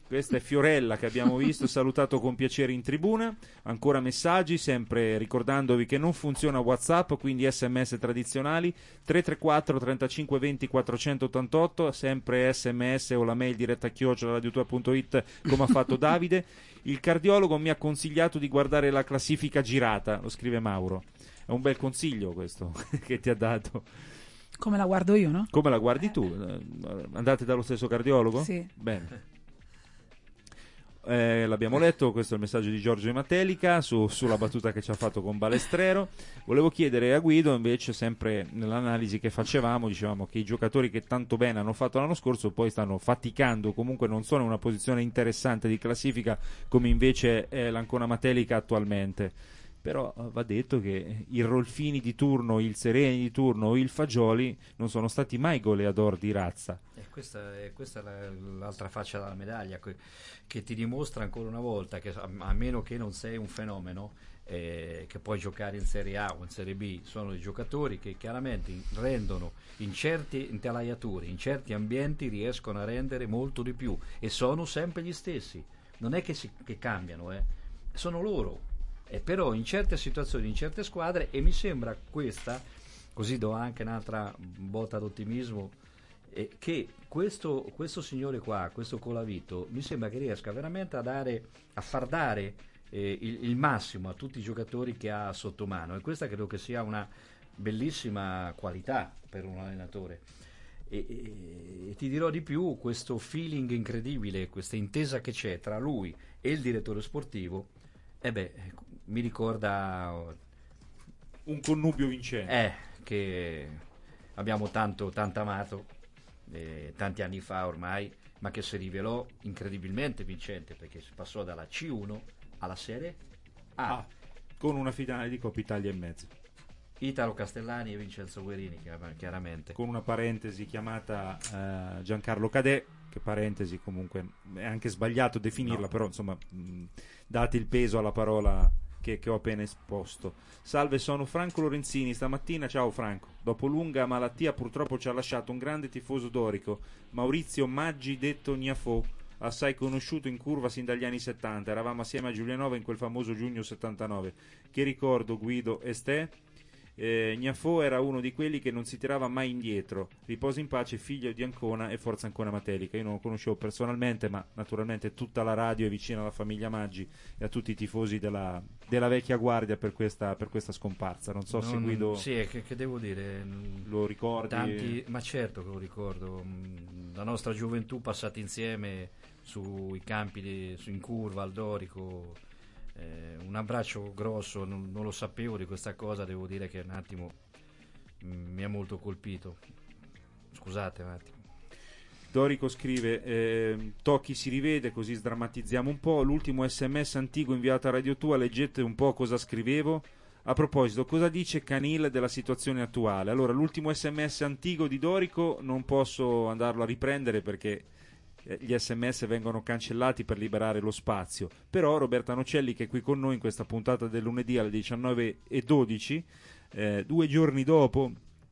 Questa è Fiorella che abbiamo visto, salutato con piacere in tribuna. Ancora messaggi, sempre ricordandovi che non funziona WhatsApp, quindi sms tradizionali tre tre quattro trentacinque venti quattrocentottantotto, sempre sms o la mail diretta chiocciola radio due punto it come ha fatto Davide. Il cardiologo mi ha consigliato di guardare la classifica girata, lo scrive Mauro. È un bel consiglio questo che ti ha dato. Come la guardo io, no? Come la guardi tu? Andate dallo stesso cardiologo? Sì. Bene. Eh, l'abbiamo letto, questo è il messaggio di Giorgio Matelica su, sulla battuta che ci ha fatto con Balestrero. Volevo chiedere a Guido invece, sempre nell'analisi che facevamo, dicevamo che i giocatori che tanto bene hanno fatto l'anno scorso poi stanno faticando, comunque non sono in una posizione interessante di classifica come invece è l'Ancona Matelica attualmente. Però va detto che i Rolfini di turno, il Sereni di turno o il Fagioli non sono stati mai goleador di razza. E questa è, questa è la, l'altra faccia della medaglia che, che ti dimostra ancora una volta che a, a meno che non sei un fenomeno eh, che puoi giocare in Serie A o in Serie B, sono dei giocatori che chiaramente rendono in certe intelaiature, in certi ambienti riescono a rendere molto di più e sono sempre gli stessi, non è che, si, che cambiano, eh. Sono loro. Eh, però in certe situazioni, in certe squadre, e mi sembra questa, così do anche un'altra botta d'ottimismo, eh, che questo, questo signore qua, questo Colavito, mi sembra che riesca veramente a dare, a far dare eh, il, il massimo a tutti i giocatori che ha sotto mano, e questa credo che sia una bellissima qualità per un allenatore. E, e, e ti dirò di più, questo feeling incredibile, questa intesa che c'è tra lui e il direttore sportivo, eh beh, mi ricorda un connubio vincente eh, che abbiamo tanto, tanto amato eh, tanti anni fa ormai, ma che si rivelò incredibilmente vincente, perché si passò dalla C uno alla Serie A ah, con una finale di Coppa Italia e mezzo. Italo Castellani e Vincenzo Guerini, chiaramente, con una parentesi chiamata uh, Giancarlo Cadè, che parentesi comunque è anche sbagliato definirla, no. Però insomma mh, date il peso alla parola che, che ho appena esposto. Salve, sono Franco Lorenzini. Stamattina, ciao Franco, dopo lunga malattia purtroppo ci ha lasciato un grande tifoso dorico, Maurizio Maggi detto Gnafò, assai conosciuto in curva sin dagli anni settanta. Eravamo assieme a Giulianova in quel famoso giugno settantanove. Che ricordo, Guido e Ste? Eh, Gnafò era uno di quelli che non si tirava mai indietro. Riposa in pace, figlio di Ancona e forza Ancona Matelica. Io non lo conoscevo personalmente, ma naturalmente tutta la radio è vicina alla famiglia Maggi e a tutti i tifosi della, della vecchia guardia per questa, per questa scomparsa. Non so non, se Guido sì, che, che devo dire, lo ricordi? Tanti, ma certo che lo ricordo. La nostra gioventù passata insieme sui campi di, su, in curva al Dorico. Eh, un abbraccio grosso, non, non lo sapevo di questa cosa, devo dire che un attimo mh, mi ha molto colpito. Scusate un attimo. Dorico scrive eh, Tocchi si rivede, così sdrammatizziamo un po'. L'ultimo sms antico inviato a Radio Tua, leggete un po' cosa scrivevo. A proposito, cosa dice Canil della situazione attuale? Allora, l'ultimo sms antico di Dorico non posso andarlo a riprendere perché gli sms vengono cancellati per liberare lo spazio, però Roberta Nocelli, che è qui con noi in questa puntata del lunedì alle diciannove e dodici, eh, due giorni dopo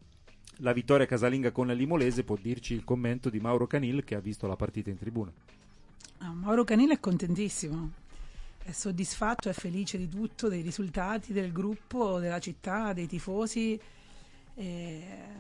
la vittoria casalinga con la Limolese, può dirci il commento di Mauro Canil, che ha visto la partita in tribuna. Ah, Mauro Canil è contentissimo, è soddisfatto, è felice di tutto, dei risultati del gruppo, della città, dei tifosi. Eh,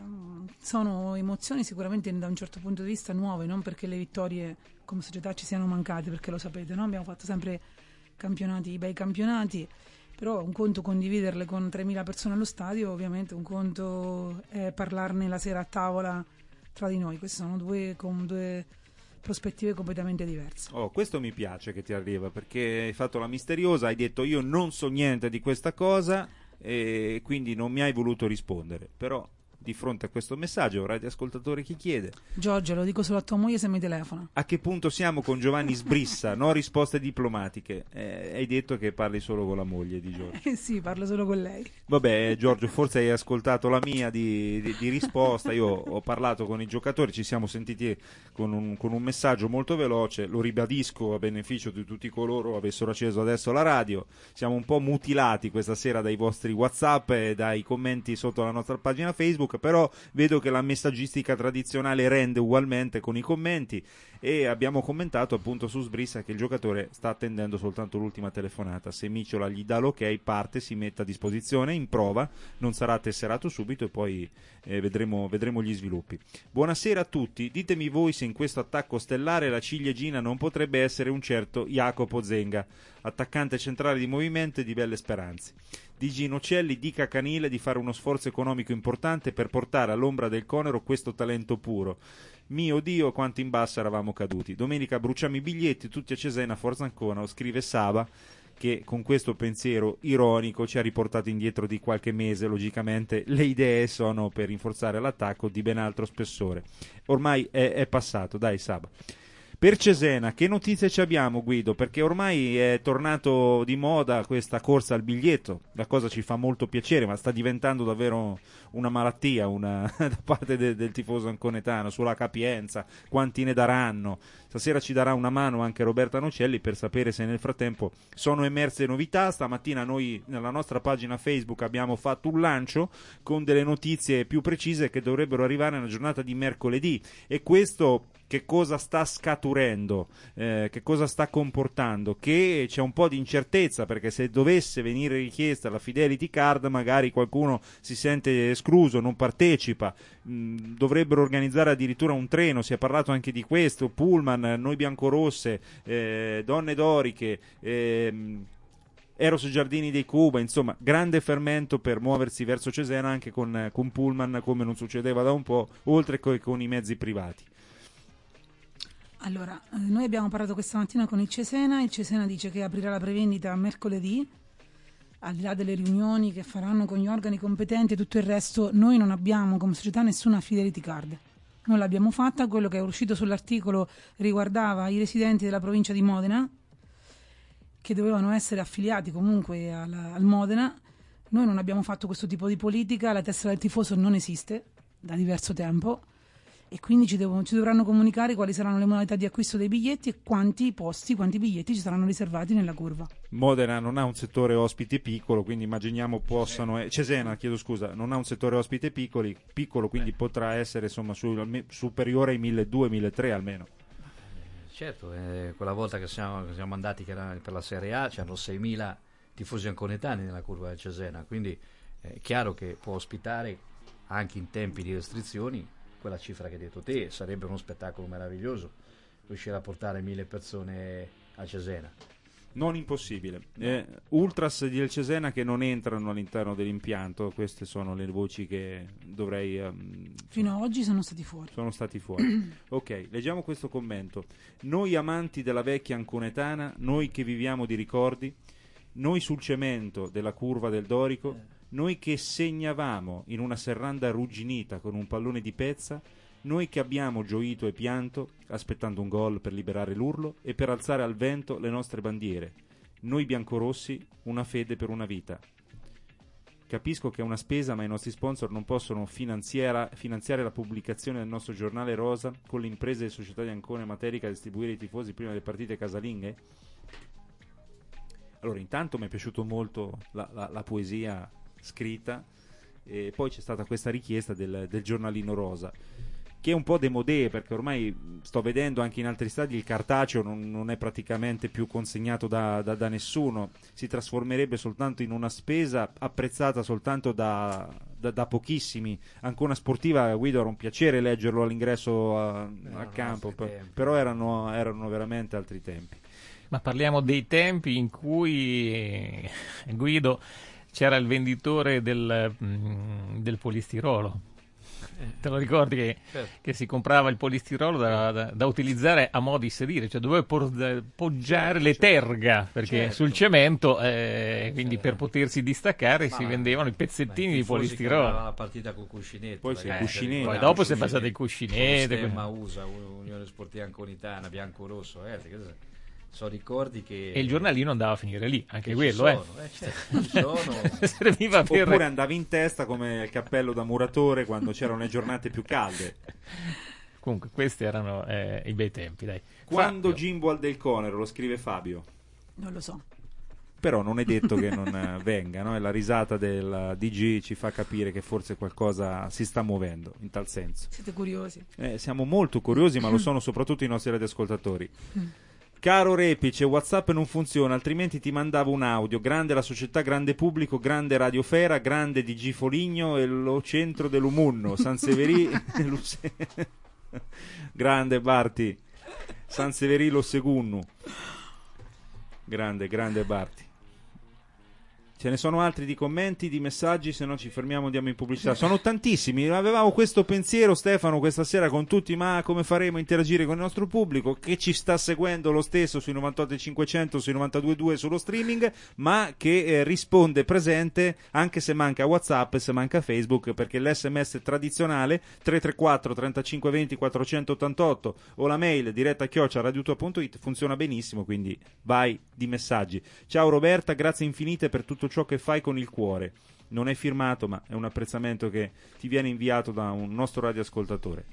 sono emozioni sicuramente da un certo punto di vista nuove, non perché le vittorie come società ci siano mancate, perché lo sapete, no? Abbiamo fatto sempre campionati, bei campionati, però un conto condividerle con tremila persone allo stadio, ovviamente un conto è parlarne la sera a tavola tra di noi. Queste sono due, con due prospettive completamente diverse. Oh, questo mi piace che ti arriva, perché hai fatto la misteriosa, hai detto io non so niente di questa cosa e quindi non mi hai voluto rispondere, però di fronte a questo messaggio un radioascoltatore chi chiede: Giorgio, lo dico solo a tua moglie se mi telefona. A che punto siamo con Giovanni Sbrissa? No risposte diplomatiche. Eh, hai detto che parli solo con la moglie di Giorgio. Eh sì, parlo solo con lei. Vabbè, Giorgio, forse hai ascoltato la mia di, di, di risposta. Io ho parlato con i giocatori, ci siamo sentiti con un, con un messaggio molto veloce, lo ribadisco a beneficio di tutti coloro avessero acceso adesso la radio. Siamo un po' mutilati questa sera dai vostri WhatsApp e dai commenti sotto la nostra pagina Facebook, però vedo che la messaggistica tradizionale rende ugualmente con i commenti e abbiamo commentato appunto su Sbrissa che il giocatore sta attendendo soltanto l'ultima telefonata. Se Miciola gli dà l'ok, parte, si mette a disposizione in prova, non sarà tesserato subito e poi eh, vedremo, vedremo gli sviluppi. Buonasera a tutti, ditemi voi se in questo attacco stellare la ciliegina non potrebbe essere un certo Jacopo Zenga, attaccante centrale di movimento e di belle speranze. Di Gino Celli dica a Canile di fare uno sforzo economico importante per portare all'ombra del Conero questo talento puro. Mio Dio, quanto in basso eravamo caduti. Domenica bruciamo i biglietti tutti a Cesena, Forza Ancona, scrive Saba, che con questo pensiero ironico ci ha riportato indietro di qualche mese. Logicamente le idee sono per rinforzare l'attacco di ben altro spessore. Ormai è, è passato, dai Saba. Per Cesena, che notizie ci abbiamo, Guido? Perché ormai è tornato di moda questa corsa al biglietto, la cosa ci fa molto piacere, ma sta diventando davvero una malattia una, da parte de, del tifoso anconetano, sulla capienza, quanti ne daranno. Stasera ci darà una mano anche Roberta Nocelli per sapere se nel frattempo sono emerse novità. Stamattina noi nella nostra pagina Facebook abbiamo fatto un lancio con delle notizie più precise che dovrebbero arrivare nella giornata di mercoledì, e questo che cosa sta scaturendo, eh, che cosa sta comportando? Che c'è un po' di incertezza, perché se dovesse venire richiesta la Fidelity Card magari qualcuno si sente escluso, non partecipa. Mh, dovrebbero organizzare addirittura un treno, si è parlato anche di questo, pullman, noi biancorosse, eh, donne doriche, eh, Eros Giardini dei Cuba, insomma grande fermento per muoversi verso Cesena anche con, con pullman, come non succedeva da un po', oltre che con i mezzi privati. Allora, eh, noi abbiamo parlato questa mattina con il Cesena, il Cesena dice che aprirà la prevendita mercoledì, al di là delle riunioni che faranno con gli organi competenti e tutto il resto. Noi non abbiamo come società nessuna Fidelity Card, non l'abbiamo fatta. Quello che è uscito sull'articolo riguardava i residenti della provincia di Modena, che dovevano essere affiliati comunque al, al Modena. Noi non abbiamo fatto questo tipo di politica, la tessera del tifoso non esiste da diverso tempo, e quindi ci, devono, ci dovranno comunicare quali saranno le modalità di acquisto dei biglietti e quanti posti, quanti biglietti ci saranno riservati nella curva. Modena non ha un settore ospiti piccolo, quindi immaginiamo possano... Eh, Cesena, chiedo scusa, non ha un settore ospite piccoli, piccolo, quindi eh. potrà essere insomma su, superiore ai milleduecento milletrecento almeno. Certo, eh, quella volta che siamo, che siamo andati che era per la Serie A c'erano seimila tifosi anconetani nella curva del Cesena, quindi è chiaro che può ospitare anche in tempi di restrizioni quella cifra che hai detto te. Sarebbe uno spettacolo meraviglioso riuscire a portare mille persone a Cesena. Non impossibile. Eh, ultras di El Cesena che non entrano all'interno dell'impianto, queste sono le voci che dovrei... Um, Fino ad oggi sono stati fuori. Sono stati fuori. Ok, leggiamo questo commento. Noi amanti della vecchia anconetana, noi che viviamo di ricordi, noi sul cemento della curva del Dorico, eh. noi che segnavamo in una serranda arrugginita con un pallone di pezza, noi che abbiamo gioito e pianto aspettando un gol per liberare l'urlo e per alzare al vento le nostre bandiere, noi biancorossi, una fede per una vita. Capisco che è una spesa, ma i nostri sponsor non possono finanziare la pubblicazione del nostro giornale rosa con le imprese e società di Ancona e Materica a distribuire i tifosi prima delle partite casalinghe? Allora, intanto mi è piaciuto molto la, la, la poesia scritta, e poi c'è stata questa richiesta del, del giornalino rosa, che è un po' démodé, perché ormai sto vedendo anche in altri stadi il cartaceo non, non è praticamente più consegnato da, da, da nessuno, si trasformerebbe soltanto in una spesa apprezzata soltanto da, da, da pochissimi. Ancona Sportiva, Guido, era un piacere leggerlo all'ingresso a, a campo, per, però erano, erano veramente altri tempi. Ma parliamo dei tempi in cui, Guido, c'era il venditore del, del polistirolo. Te lo ricordi che, certo. che si comprava il polistirolo da, da, da utilizzare a mo' di sedile, cioè doveva por- poggiare le terga perché certo. sul cemento, eh, quindi certo. per potersi distaccare ma si vendevano i pezzettini di polistirolo. La partita con cuscinetto, poi, ragazzi, cuscinetto. poi dopo si è passato ai cuscinetti. Ma usa Unione Sportiva Anconitana, bianco-rosso, eh, sono ricordi che... E il giornalino andava a finire lì, anche quello, eh. Sono, eh certo, sono. Serviva per... Oppure andava in testa come il cappello da muratore quando c'erano le giornate più calde. Comunque, questi erano eh, i bei tempi, dai. Quando Fabio. Jimbo al del Conero, lo scrive Fabio. Non lo so. però non è detto che non eh, venga, no? E la risata del D G ci fa capire che forse qualcosa si sta muovendo in tal senso. Siete curiosi? Eh, siamo molto curiosi, ma lo sono soprattutto i nostri radioascoltatori. Mm. Caro Repice, WhatsApp non funziona, altrimenti ti mandavo un audio. Grande la società, grande pubblico, grande radiofera, grande D G Foligno e lo centro dell'Umunno, San Severì. Grande Barti, San Severì lo Segunnu. Grande, grande Barti. Ce ne sono altri di commenti, di messaggi, se no ci fermiamo, andiamo in pubblicità. Sono tantissimi, avevamo questo pensiero, Stefano, questa sera con tutti, ma come faremo a interagire con il nostro pubblico che ci sta seguendo lo stesso sui novantotto cinquecento, sui novantadue virgola due sullo streaming, ma che eh, risponde presente anche se manca WhatsApp e se manca Facebook, perché l'esse emme esse tradizionale tre tre quattro trentacinque venti quattrocentottantotto o la mail diretta chiocciola radiotua punto it funziona benissimo, quindi vai di messaggi. Ciao Roberta, grazie infinite per tutto ciò che fai con il cuore. Non è firmato, ma è un apprezzamento che ti viene inviato da un nostro radioascoltatore.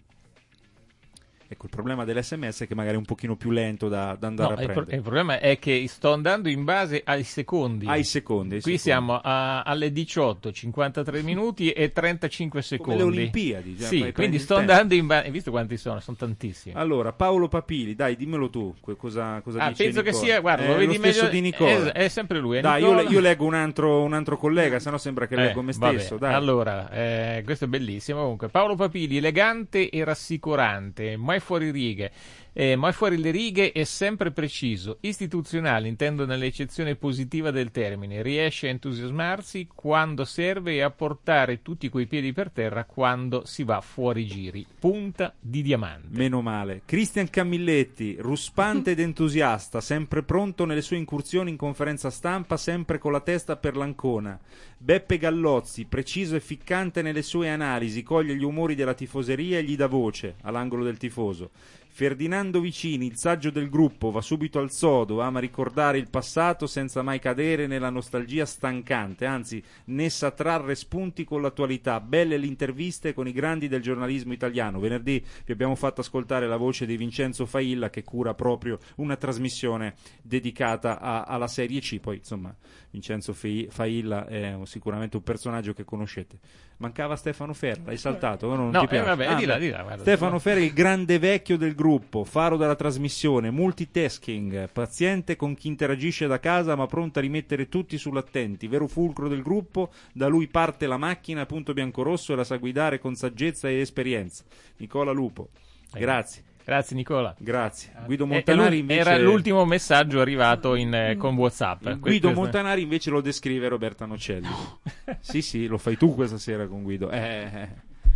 Ecco, il problema dell'esse emme esse è che magari è un pochino più lento da, da andare no, a prendere. Il, pro- il problema è che sto andando in base ai secondi. Ai secondi. Ai Qui secondi. siamo a, alle diciotto, cinquantatré minuti e trentacinque secondi. Come le Olimpiadi. Cioè, sì, quindi sto andando in base. Hai visto quanti sono? Sono tantissimi. Allora, Paolo Papili, dai, dimmelo tu. Cosa, cosa ah, dice penso Nicola? che sia, guarda, è lo vedi lo stesso meglio di Nicola. È, è sempre lui. È dai, Nicola... io, io leggo un altro, un altro collega, sennò sembra che eh, leggo me vabbè. stesso. Dai. Allora, eh, questo è bellissimo. Comunque, Paolo Papili, elegante e rassicurante, mai fuori righe. Eh, mai fuori le righe è sempre preciso, istituzionale, intendo nell'eccezione positiva del termine, riesce a entusiasmarsi quando serve e a portare tutti quei piedi per terra quando si va fuori giri. Punta di diamante. Meno male. Cristian Camilletti, ruspante ed entusiasta, sempre pronto nelle sue incursioni in conferenza stampa, sempre con la testa per l'Ancona. Beppe Gallozzi, preciso e ficcante nelle sue analisi, coglie gli umori della tifoseria e gli dà voce all'angolo del tifoso. Ferdinando Vicini, il saggio del gruppo, va subito al sodo, ama ricordare il passato senza mai cadere nella nostalgia stancante, anzi ne sa trarre spunti con l'attualità. Belle le interviste con i grandi del giornalismo italiano. Venerdì vi abbiamo fatto ascoltare la voce di Vincenzo Failla, che cura proprio una trasmissione dedicata a, alla Serie C. Poi insomma Vincenzo Failla è sicuramente un personaggio che conoscete. Mancava Stefano Ferra, l'hai saltato? O non no, ti piace? Eh, vabbè, ah, di là, di là, guarda, Stefano Ferra, il grande vecchio del gruppo, faro della trasmissione, multitasking, paziente con chi interagisce da casa ma pronto a rimettere tutti sull'attenti, vero fulcro del gruppo. Da lui parte la macchina, punto biancorosso, e la sa guidare con saggezza e esperienza. Nicola Lupo, grazie. Grazie Nicola. Grazie. Guido Montanari invece... Era l'ultimo messaggio arrivato in, eh, con WhatsApp. Guido Questo... Montanari invece lo descrive Roberta Nocelli. No. Sì, sì, lo fai tu questa sera con Guido. Eh.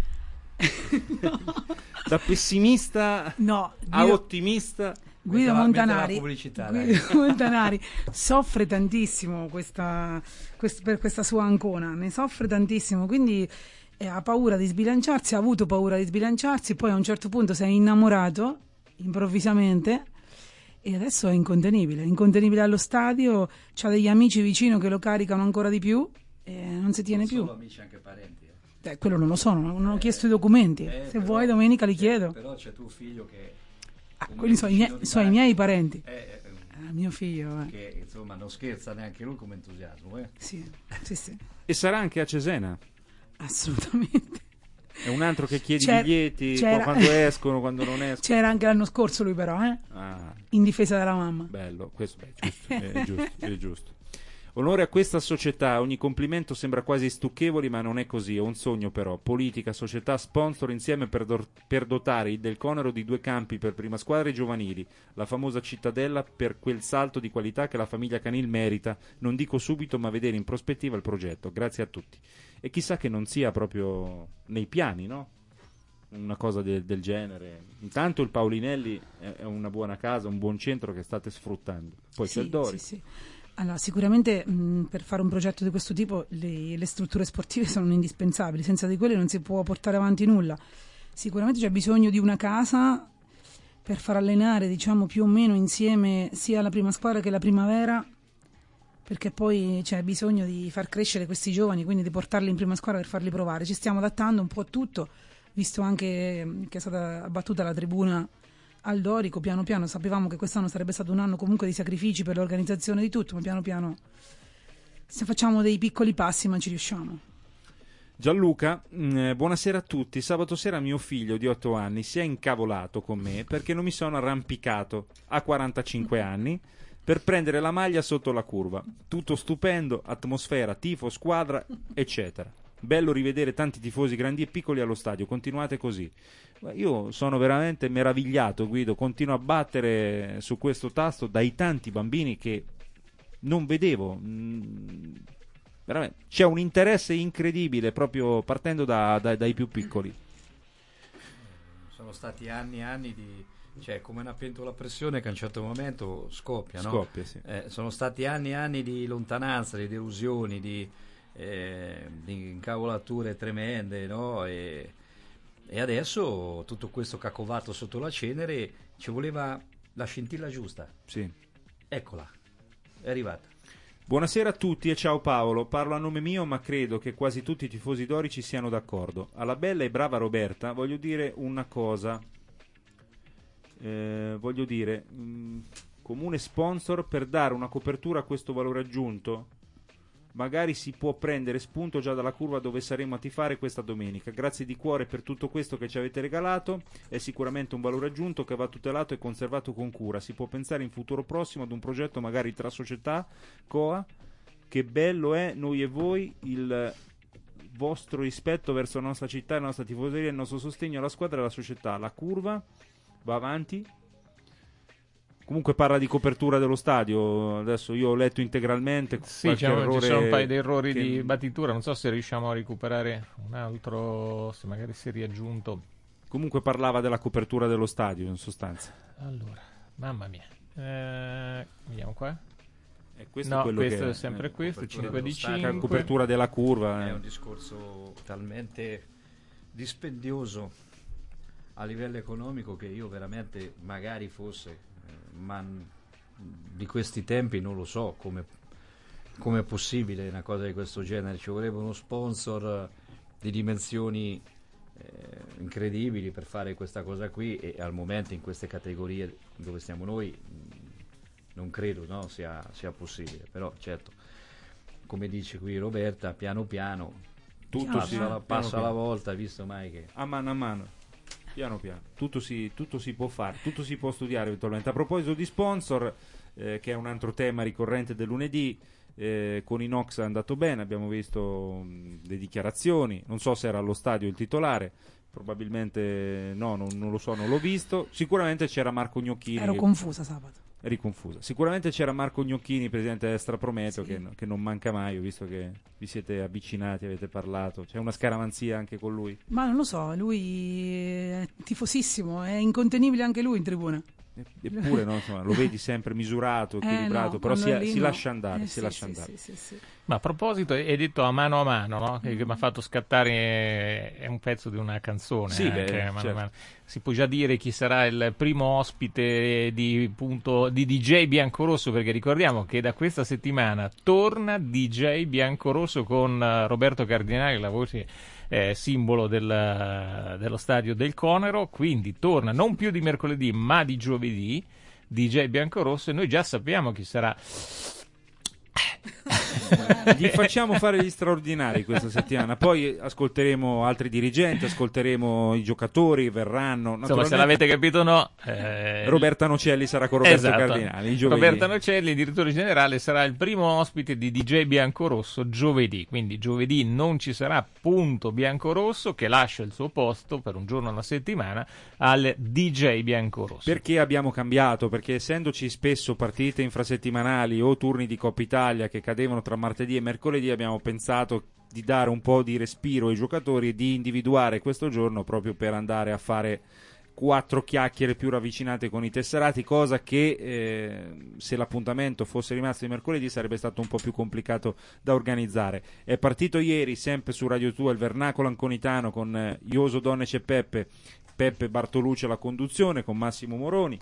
No. Da pessimista no, a Guido... ottimista. Guido Metta, Montanari, metta Guido Montanari soffre tantissimo questa, quest, per questa sua Ancona, ne soffre tantissimo, quindi eh, ha paura di sbilanciarsi, ha avuto paura di sbilanciarsi, poi a un certo punto si è innamorato improvvisamente e adesso è incontenibile, incontenibile allo stadio, c'ha degli amici vicino che lo caricano ancora di più e non si tiene non più. Solo amici, anche parenti. Eh. Eh, quello non lo so, non, non ho chiesto i documenti, eh, se però, vuoi domenica li chiedo. Però c'è tuo figlio che... Ah, quelli sono i miei, sono i miei parenti. Eh, eh, ah, mio figlio. Eh. Che insomma non scherza neanche lui come entusiasmo. Eh. Sì, sì, sì. E sarà anche a Cesena? Assolutamente. È un altro che chiede c'era, i biglietti c'era, quando escono, quando non escono. C'era anche l'anno scorso lui però, eh? Ah, in difesa della mamma. Bello, questo beh, è giusto, è giusto, è giusto. Onore a questa società, ogni complimento sembra quasi stucchevoli, ma non è così, è un sogno però. Politica, società, sponsor insieme per, do- per dotare il Del Conero di due campi per prima squadra e giovanili, la famosa cittadella per quel salto di qualità che la famiglia Canil merita, non dico subito ma vedere in prospettiva il progetto. Grazie a tutti. E chissà che non sia proprio nei piani, no? Una cosa de- del genere. Intanto il Paulinelli è-, è una buona casa, un buon centro che state sfruttando. Poi sì, c'è il Dori. Sì, sì. Allora, sicuramente mh, per fare un progetto di questo tipo le, le strutture sportive sono indispensabili, senza di quelle non si può portare avanti nulla. Sicuramente c'è bisogno di una casa per far allenare, diciamo, più o meno insieme sia la prima squadra che la primavera, perché poi c'è bisogno di far crescere questi giovani, quindi di portarli in prima squadra per farli provare. Ci stiamo adattando un po' a tutto, visto anche che è stata abbattuta la tribuna al Dorico, piano piano, sapevamo che quest'anno sarebbe stato un anno comunque di sacrifici per l'organizzazione di tutto, ma piano piano se facciamo dei piccoli passi ma ci riusciamo. Gianluca, mh, buonasera a tutti. Sabato sera mio figlio di otto anni si è incavolato con me perché non mi sono arrampicato a quarantacinque anni per prendere la maglia sotto la curva. Tutto stupendo, atmosfera, tifo, squadra, eccetera. Bello rivedere tanti tifosi grandi e piccoli allo stadio, continuate così. Io sono veramente meravigliato, Guido, continuo a battere su questo tasto dai tanti bambini che non vedevo. Mh, veramente c'è un interesse incredibile proprio partendo da, da, dai più piccoli. Sono stati anni e anni di, cioè come una pentola a pressione che a un certo momento scoppia, no? Scoppia, sì. Eh, sono stati anni e anni di lontananza, di delusioni, di, eh, di incavolature tremende, no? E, e adesso tutto questo cacovato sotto la cenere, ci voleva la scintilla giusta. Sì. Eccola, è arrivata. Buonasera a tutti e ciao Paolo, parlo a nome mio ma credo che quasi tutti i tifosi dorici siano d'accordo. Alla bella e brava Roberta voglio dire una cosa, eh, voglio dire, mh, comune sponsor per dare una copertura a questo valore aggiunto, magari si può prendere spunto già dalla curva dove saremo a tifare questa domenica. Grazie di cuore per tutto questo che ci avete regalato, è sicuramente un valore aggiunto che va tutelato e conservato con cura. Si può pensare in futuro prossimo ad un progetto magari tra società, C O A. Che bello è noi e voi, il vostro rispetto verso la nostra città, la nostra tifoseria, il nostro sostegno alla squadra e alla società. La curva va avanti. Comunque parla di copertura dello stadio, adesso io ho letto integralmente. Sì, diciamo, ci sono un paio di errori che... di battitura, non so se riusciamo a recuperare un altro, se magari si è riaggiunto. Comunque parlava della copertura dello stadio in sostanza. Allora, mamma mia, eh, vediamo qua. E questo no, è quello questo che è sempre eh, questo, cinque di stadio, cinque. La copertura della curva. È eh. un discorso talmente dispendioso a livello economico che io veramente, magari fosse, ma di questi tempi non lo so come come è possibile una cosa di questo genere. Ci vorrebbe uno sponsor di dimensioni eh, incredibili per fare questa cosa qui, e al momento in queste categorie dove stiamo noi non credo, no, sia, sia possibile. Però certo, come dice qui Roberta, piano piano tutto passa, si, la, piano passa piano. alla volta, visto mai che a mano a mano, piano piano, tutto si, tutto si può fare, tutto si può studiare eventualmente. A proposito di sponsor, eh, che è un altro tema ricorrente del lunedì, eh, con i Nox è andato bene, abbiamo visto mh, le dichiarazioni, non so se era allo stadio il titolare, probabilmente no, non, non lo so, non l'ho visto. Sicuramente c'era Marco Gnocchini. Ero che... confusa sabato. Eri confusa. Sicuramente c'era Marco Gnocchini, presidente destra Prometeo, Sì. che, che non manca mai, ho visto che vi siete avvicinati, avete parlato. C'è una scaramanzia anche con lui. Ma non lo so, lui è tifosissimo, è incontenibile anche lui in tribuna. Eppure no, insomma, lo vedi sempre misurato, equilibrato, eh no, però si, lì si no. lascia andare, eh, si sì, lascia sì, andare. sì, sì, sì. Ma a proposito, hai detto a mano a mano, no? Che, che mi ha fatto scattare, è un pezzo di una canzone. Sì, anche, beh, a mano certo. a mano. Si può già dire chi sarà il primo ospite di, punto, di D J Biancorosso, perché ricordiamo che da questa settimana torna D J Biancorosso con uh, Roberto Cardinali, la voce eh, simbolo del, dello stadio del Conero, quindi torna non più di mercoledì ma di giovedì D J Biancorosso, e noi già sappiamo chi sarà. Gli facciamo fare gli straordinari questa settimana, poi ascolteremo altri dirigenti, ascolteremo i giocatori, verranno. Insomma, se l'avete capito no, eh, Roberta Nocelli sarà con Roberto esatto. Cardinali il giovedì. Roberta Nocelli, direttore generale, sarà il primo ospite di D J Biancorosso giovedì, quindi giovedì non ci sarà punto Biancorosso, che lascia il suo posto per un giorno alla settimana al D J Biancorosso. Perché abbiamo cambiato? Perché essendoci spesso partite infrasettimanali o turni di Coppa Italia che cadevano tra martedì e mercoledì, abbiamo pensato di dare un po' di respiro ai giocatori e di individuare questo giorno proprio per andare a fare quattro chiacchiere più ravvicinate con i tesserati, cosa che eh, se l'appuntamento fosse rimasto di mercoledì sarebbe stato un po' più complicato da organizzare. È partito ieri sempre su Radio Tua il Vernacolo Anconitano con eh, Ioso Donnec e Peppe Peppe Bartolucci alla conduzione, con Massimo Moroni.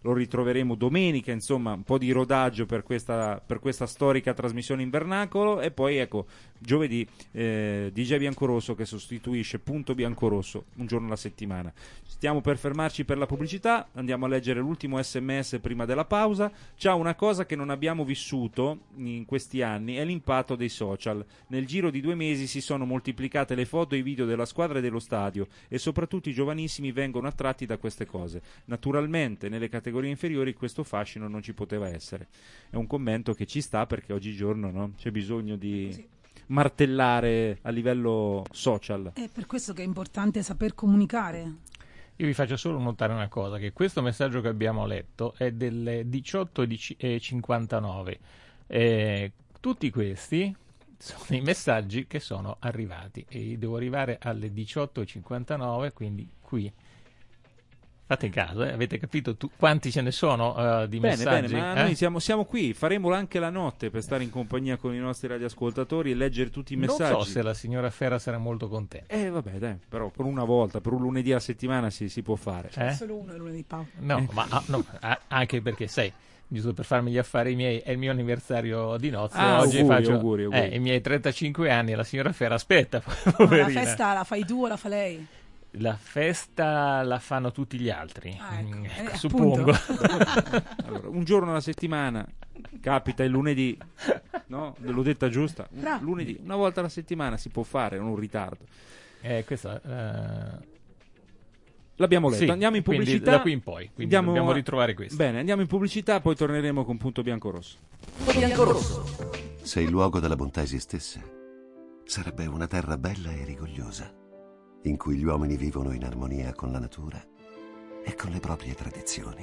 lo ritroveremo domenica, insomma un po' di rodaggio per questa, per questa storica trasmissione in vernacolo, e poi ecco giovedì eh, D J Biancorosso che sostituisce Punto Biancorosso un giorno alla settimana. Stiamo per fermarci per la pubblicità, andiamo a leggere l'ultimo sms prima della pausa. C'è una cosa che non abbiamo vissuto in questi anni, è l'impatto dei social. Nel giro di due mesi si sono moltiplicate le foto e i video della squadra e dello stadio, e soprattutto i giovanissimi vengono attratti da queste cose. Naturalmente nelle categorie inferiori questo fascino non ci poteva essere. È un commento che ci sta, perché oggigiorno, no, c'è bisogno di sì. martellare a livello social. È per questo che è importante saper comunicare. Io vi faccio solo notare una cosa, che questo messaggio che abbiamo letto è delle diciotto e cinquantanove. Eh, tutti questi sono i messaggi che sono arrivati, e devo arrivare alle diciotto e cinquantanove, quindi qui fate caso, eh? Avete capito tu, quanti ce ne sono uh, di bene, messaggi? Bene, ma eh? noi siamo, siamo qui, faremo anche la notte per stare in compagnia con i nostri radioascoltatori e leggere tutti i messaggi. Non so se la signora Ferra sarà molto contenta. Eh vabbè dai, però per una volta, per un lunedì a settimana si, si può fare. C'è Eh? solo uno il lunedì, Paolo. No, Eh. ma ah, no, ah, anche perché sai, giusto per farmi gli affari miei, è il mio anniversario di nozze, Ah, oggi auguri, faccio auguri, auguri. Eh, i miei trentacinque anni, e la signora Ferra aspetta, Ma poverina. la festa la fai tu o la fa lei? La festa la fanno tutti gli altri, Ah, ecco. Mm, Eh, suppongo. Allora, un giorno alla settimana, capita il lunedì, no? L'ho detta giusta? Un Bravo. lunedì, una volta alla settimana si può fare, non un ritardo. Eh, questa, eh, L'abbiamo letto, sì, andiamo in quindi pubblicità. da qui in poi, quindi Andiamo dobbiamo a- ritrovare questo. Bene, andiamo in pubblicità, poi torneremo con Punto Biancorosso. Biancorosso. Se il luogo della bontà esistesse, sarebbe una terra bella e rigogliosa, in cui gli uomini vivono in armonia con la natura e con le proprie tradizioni.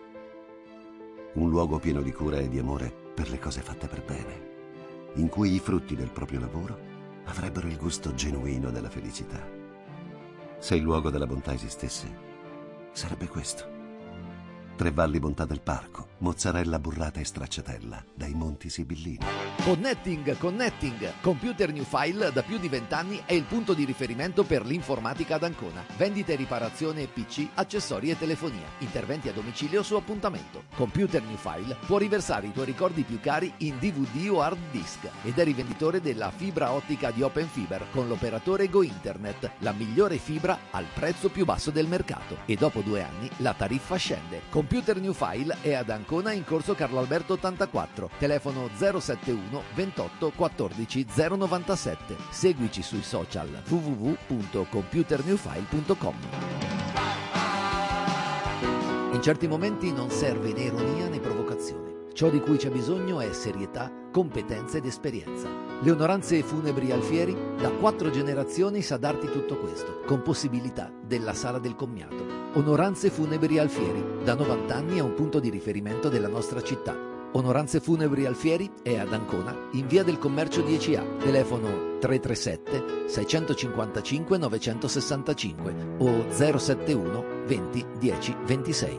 Un luogo pieno di cura e di amore per le cose fatte per bene, in cui i frutti del proprio lavoro avrebbero il gusto genuino della felicità. Se il luogo della bontà esistesse, sarebbe questo. Tre valli bontà del parco, mozzarella burrata e stracciatella dai Monti Sibillini. Connecting, Connecting. Computer New File da più di vent'anni è il punto di riferimento per l'informatica ad Ancona. Vendita e riparazione P C, accessori e telefonia. Interventi a domicilio su appuntamento. Computer New File può riversare i tuoi ricordi più cari in D V D o hard disk, ed è rivenditore della fibra ottica di Open Fiber con l'operatore Go Internet, la migliore fibra al prezzo più basso del mercato. E dopo due anni la tariffa scende. Computer New File è ad Ancona in corso Carlo Alberto ottantaquattro, telefono zero settantuno ventotto quattordici zero novantasette. Seguici sui social w w w punto computer new file punto com. In certi momenti non serve né ironia né provocazione. Ciò di cui c'è bisogno è serietà, competenza ed esperienza. Le Onoranze Funebri Alfieri da quattro generazioni sa darti tutto questo, con possibilità della sala del commiato. Onoranze Funebri Alfieri, da novanta anni è un punto di riferimento della nostra città. Onoranze Funebri Alfieri è ad Ancona, in via del Commercio dieci A, telefono tre tre sette sei cinque cinque nove sei cinque o zero settantuno venti dieci ventisei.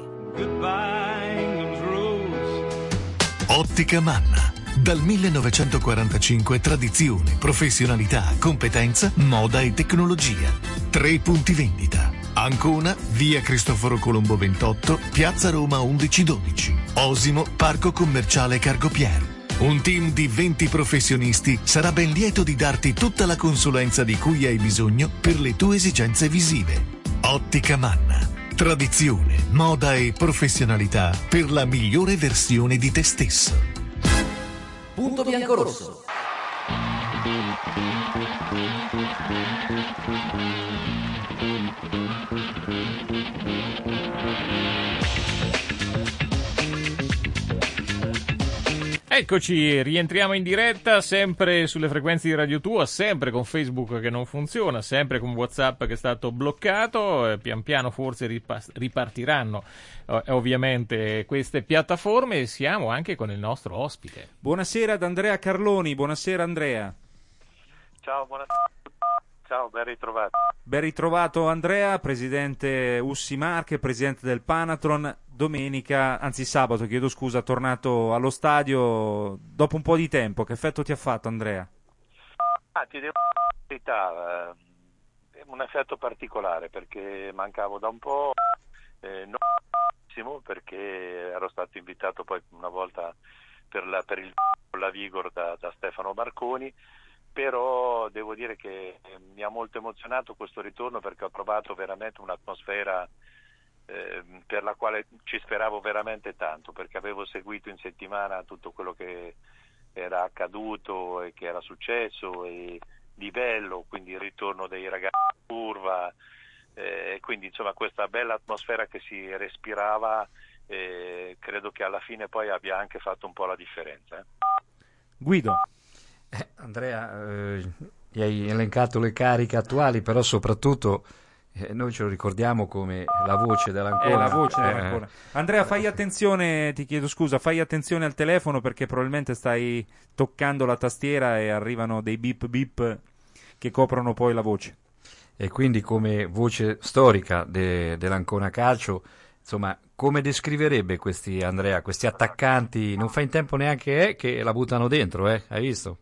Ottica Manna. Dal millenovecentoquarantacinque tradizione, professionalità, competenza, moda e tecnologia. Tre punti vendita. Ancona, via Cristoforo Colombo ventotto, piazza Roma undici dodici. Osimo, parco commerciale Cargopier. Un team di venti professionisti sarà ben lieto di darti tutta la consulenza di cui hai bisogno per le tue esigenze visive. Ottica Manna. Tradizione, moda e professionalità per la migliore versione di te stesso. Punto Biancorosso. Eccoci, rientriamo in diretta sempre sulle frequenze di Radio Tua, sempre con Facebook che non funziona, sempre con WhatsApp che è stato bloccato, eh, pian piano forse ripas- ripartiranno eh, ovviamente queste piattaforme, e siamo anche con il nostro ospite. Buonasera ad Andrea Carloni, buonasera Andrea. Ciao, buonasera. Ciao, ben ritrovato. Ben ritrovato Andrea, presidente Ussi Marche, presidente del Panathlon. Domenica, anzi sabato, chiedo scusa, tornato allo stadio dopo un po' di tempo. Che effetto ti ha fatto, Andrea? Ah, ti devo dire la verità, eh, un effetto particolare perché mancavo da un po', eh, non perché ero stato invitato poi una volta per, la, per il la Vigor da, da Stefano Marconi, però devo dire che mi ha molto emozionato questo ritorno perché ho trovato veramente un'atmosfera eh, per la quale ci speravo veramente tanto, perché avevo seguito in settimana tutto quello che era accaduto e che era successo e di bello, quindi il ritorno dei ragazzi in curva, eh, quindi insomma questa bella atmosfera che si respirava, eh, credo che alla fine poi abbia anche fatto un po' la differenza. Eh. Guido. Eh, Andrea, eh, gli hai elencato le cariche attuali, però soprattutto eh, noi ce lo ricordiamo come la voce dell'Ancona. È la voce eh, dell'Ancona. Andrea, fai attenzione, ti chiedo scusa, fai attenzione al telefono perché probabilmente stai toccando la tastiera e arrivano dei bip bip che coprono poi la voce. E quindi come voce storica de, dell'Ancona Calcio, insomma, come descriverebbe questi, Andrea, questi attaccanti? Non fa in tempo neanche eh, che la buttano dentro, eh? Hai visto?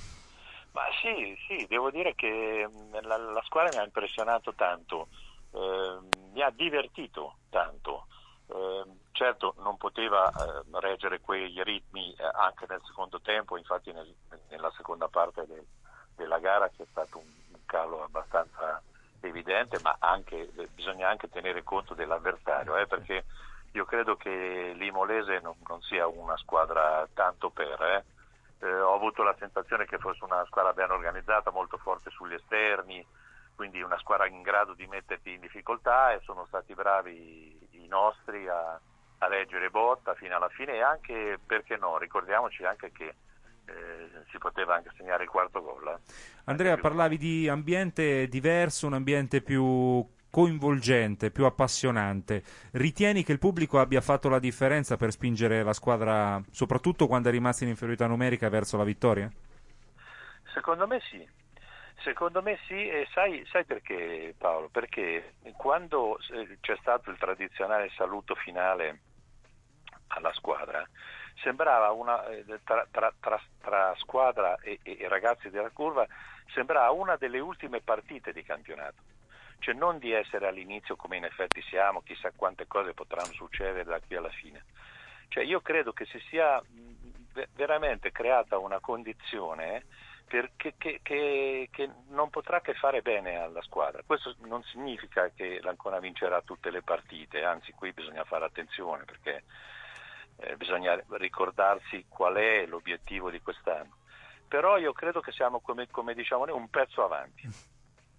Ma sì, sì, devo dire che la, la squadra mi ha impressionato tanto, eh, mi ha divertito tanto. Eh, certo non poteva eh, reggere quei ritmi eh, anche nel secondo tempo, infatti nel, nella seconda parte del, della gara c'è stato un, un calo abbastanza evidente, ma anche eh, bisogna anche tenere conto dell'avversario, eh, perché io credo che l'Imolese non, non sia una squadra tanto per... Eh. Eh, ho avuto la sensazione che fosse una squadra ben organizzata, molto forte sugli esterni, quindi una squadra in grado di metterti in difficoltà, e sono stati bravi i nostri a, a reggere botta fino alla fine, e anche, perché no, ricordiamoci anche che eh, si poteva anche segnare il quarto gol. Eh. Andrea, parlavi di ambiente diverso, un ambiente più coinvolgente, più appassionante. Ritieni che il pubblico abbia fatto la differenza per spingere la squadra, soprattutto quando è rimasta in inferiorità numerica, verso la vittoria? Secondo me sì, secondo me sì, e sai, sai perché, Paolo? Perché quando c'è stato il tradizionale saluto finale alla squadra, sembrava una tra, tra, tra, tra squadra e, e ragazzi della curva, sembrava una delle ultime partite di campionato. Cioè non di essere all'inizio come in effetti siamo, chissà quante cose potranno succedere da qui alla fine. Cioè io credo che si sia veramente creata una condizione perché, che, che, che non potrà che fare bene alla squadra. Questo non significa che l'Ancona vincerà tutte le partite, anzi qui bisogna fare attenzione perché eh, bisogna ricordarsi qual è l'obiettivo di quest'anno. Però io credo che siamo, come, come diciamo noi, un pezzo avanti.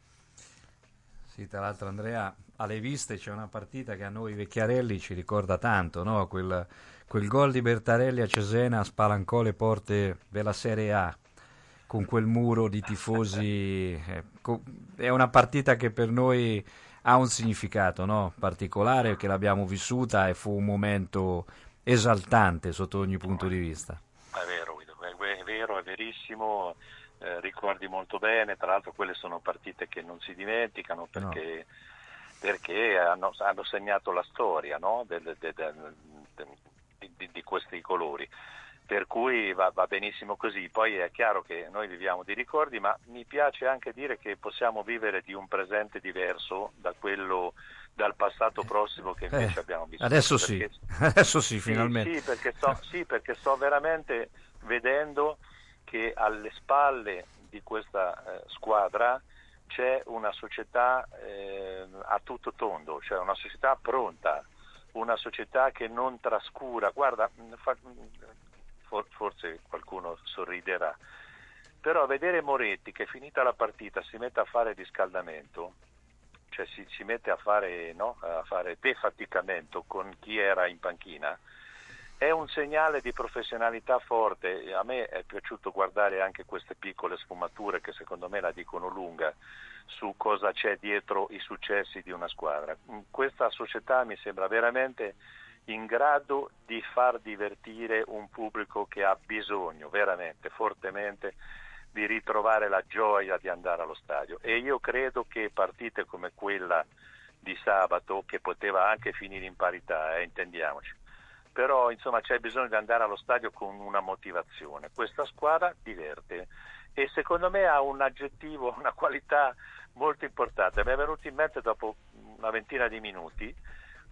Sì, tra l'altro Andrea, alle viste c'è una partita che a noi vecchiarelli ci ricorda tanto, no? Quel, quel gol di Bertarelli a Cesena spalancò le porte della Serie A con quel muro di tifosi. Eh, co- è una partita che per noi ha un significato, no? Particolare, che l'abbiamo vissuta e fu un momento esaltante sotto ogni punto di vista. È vero, Guido, è vero, è verissimo. Eh, ricordi molto bene, tra l'altro quelle sono partite che non si dimenticano perché, no. perché hanno, hanno segnato la storia, no? del, del, del, del, di, di questi colori, per cui va, va benissimo così. Poi è chiaro che noi viviamo di ricordi, ma mi piace anche dire che possiamo vivere di un presente diverso da quello, dal passato prossimo che invece eh, abbiamo vissuto. Adesso perché, sì, adesso sì, sì finalmente. Sì, perché sto, sì, perché sto veramente vedendo che alle spalle di questa eh, squadra c'è una società eh, a tutto tondo, cioè una società pronta, una società che non trascura. Guarda, fa, for, forse qualcuno sorriderà, però vedere Moretti che finita la partita si mette a fare riscaldamento, cioè si, si mette a fare, no, a fare defaticamento con chi era in panchina, è un segnale di professionalità forte. A me è piaciuto guardare anche queste piccole sfumature che secondo me la dicono lunga su cosa c'è dietro i successi di una squadra. Questa società mi sembra veramente in grado di far divertire un pubblico che ha bisogno veramente, fortemente, di ritrovare la gioia di andare allo stadio, e io credo che partite come quella di sabato, che poteva anche finire in parità, eh, intendiamoci, però insomma c'è bisogno di andare allo stadio con una motivazione. Questa squadra diverte e secondo me ha un aggettivo, una qualità molto importante. Mi è venuto in mente dopo una ventina di minuti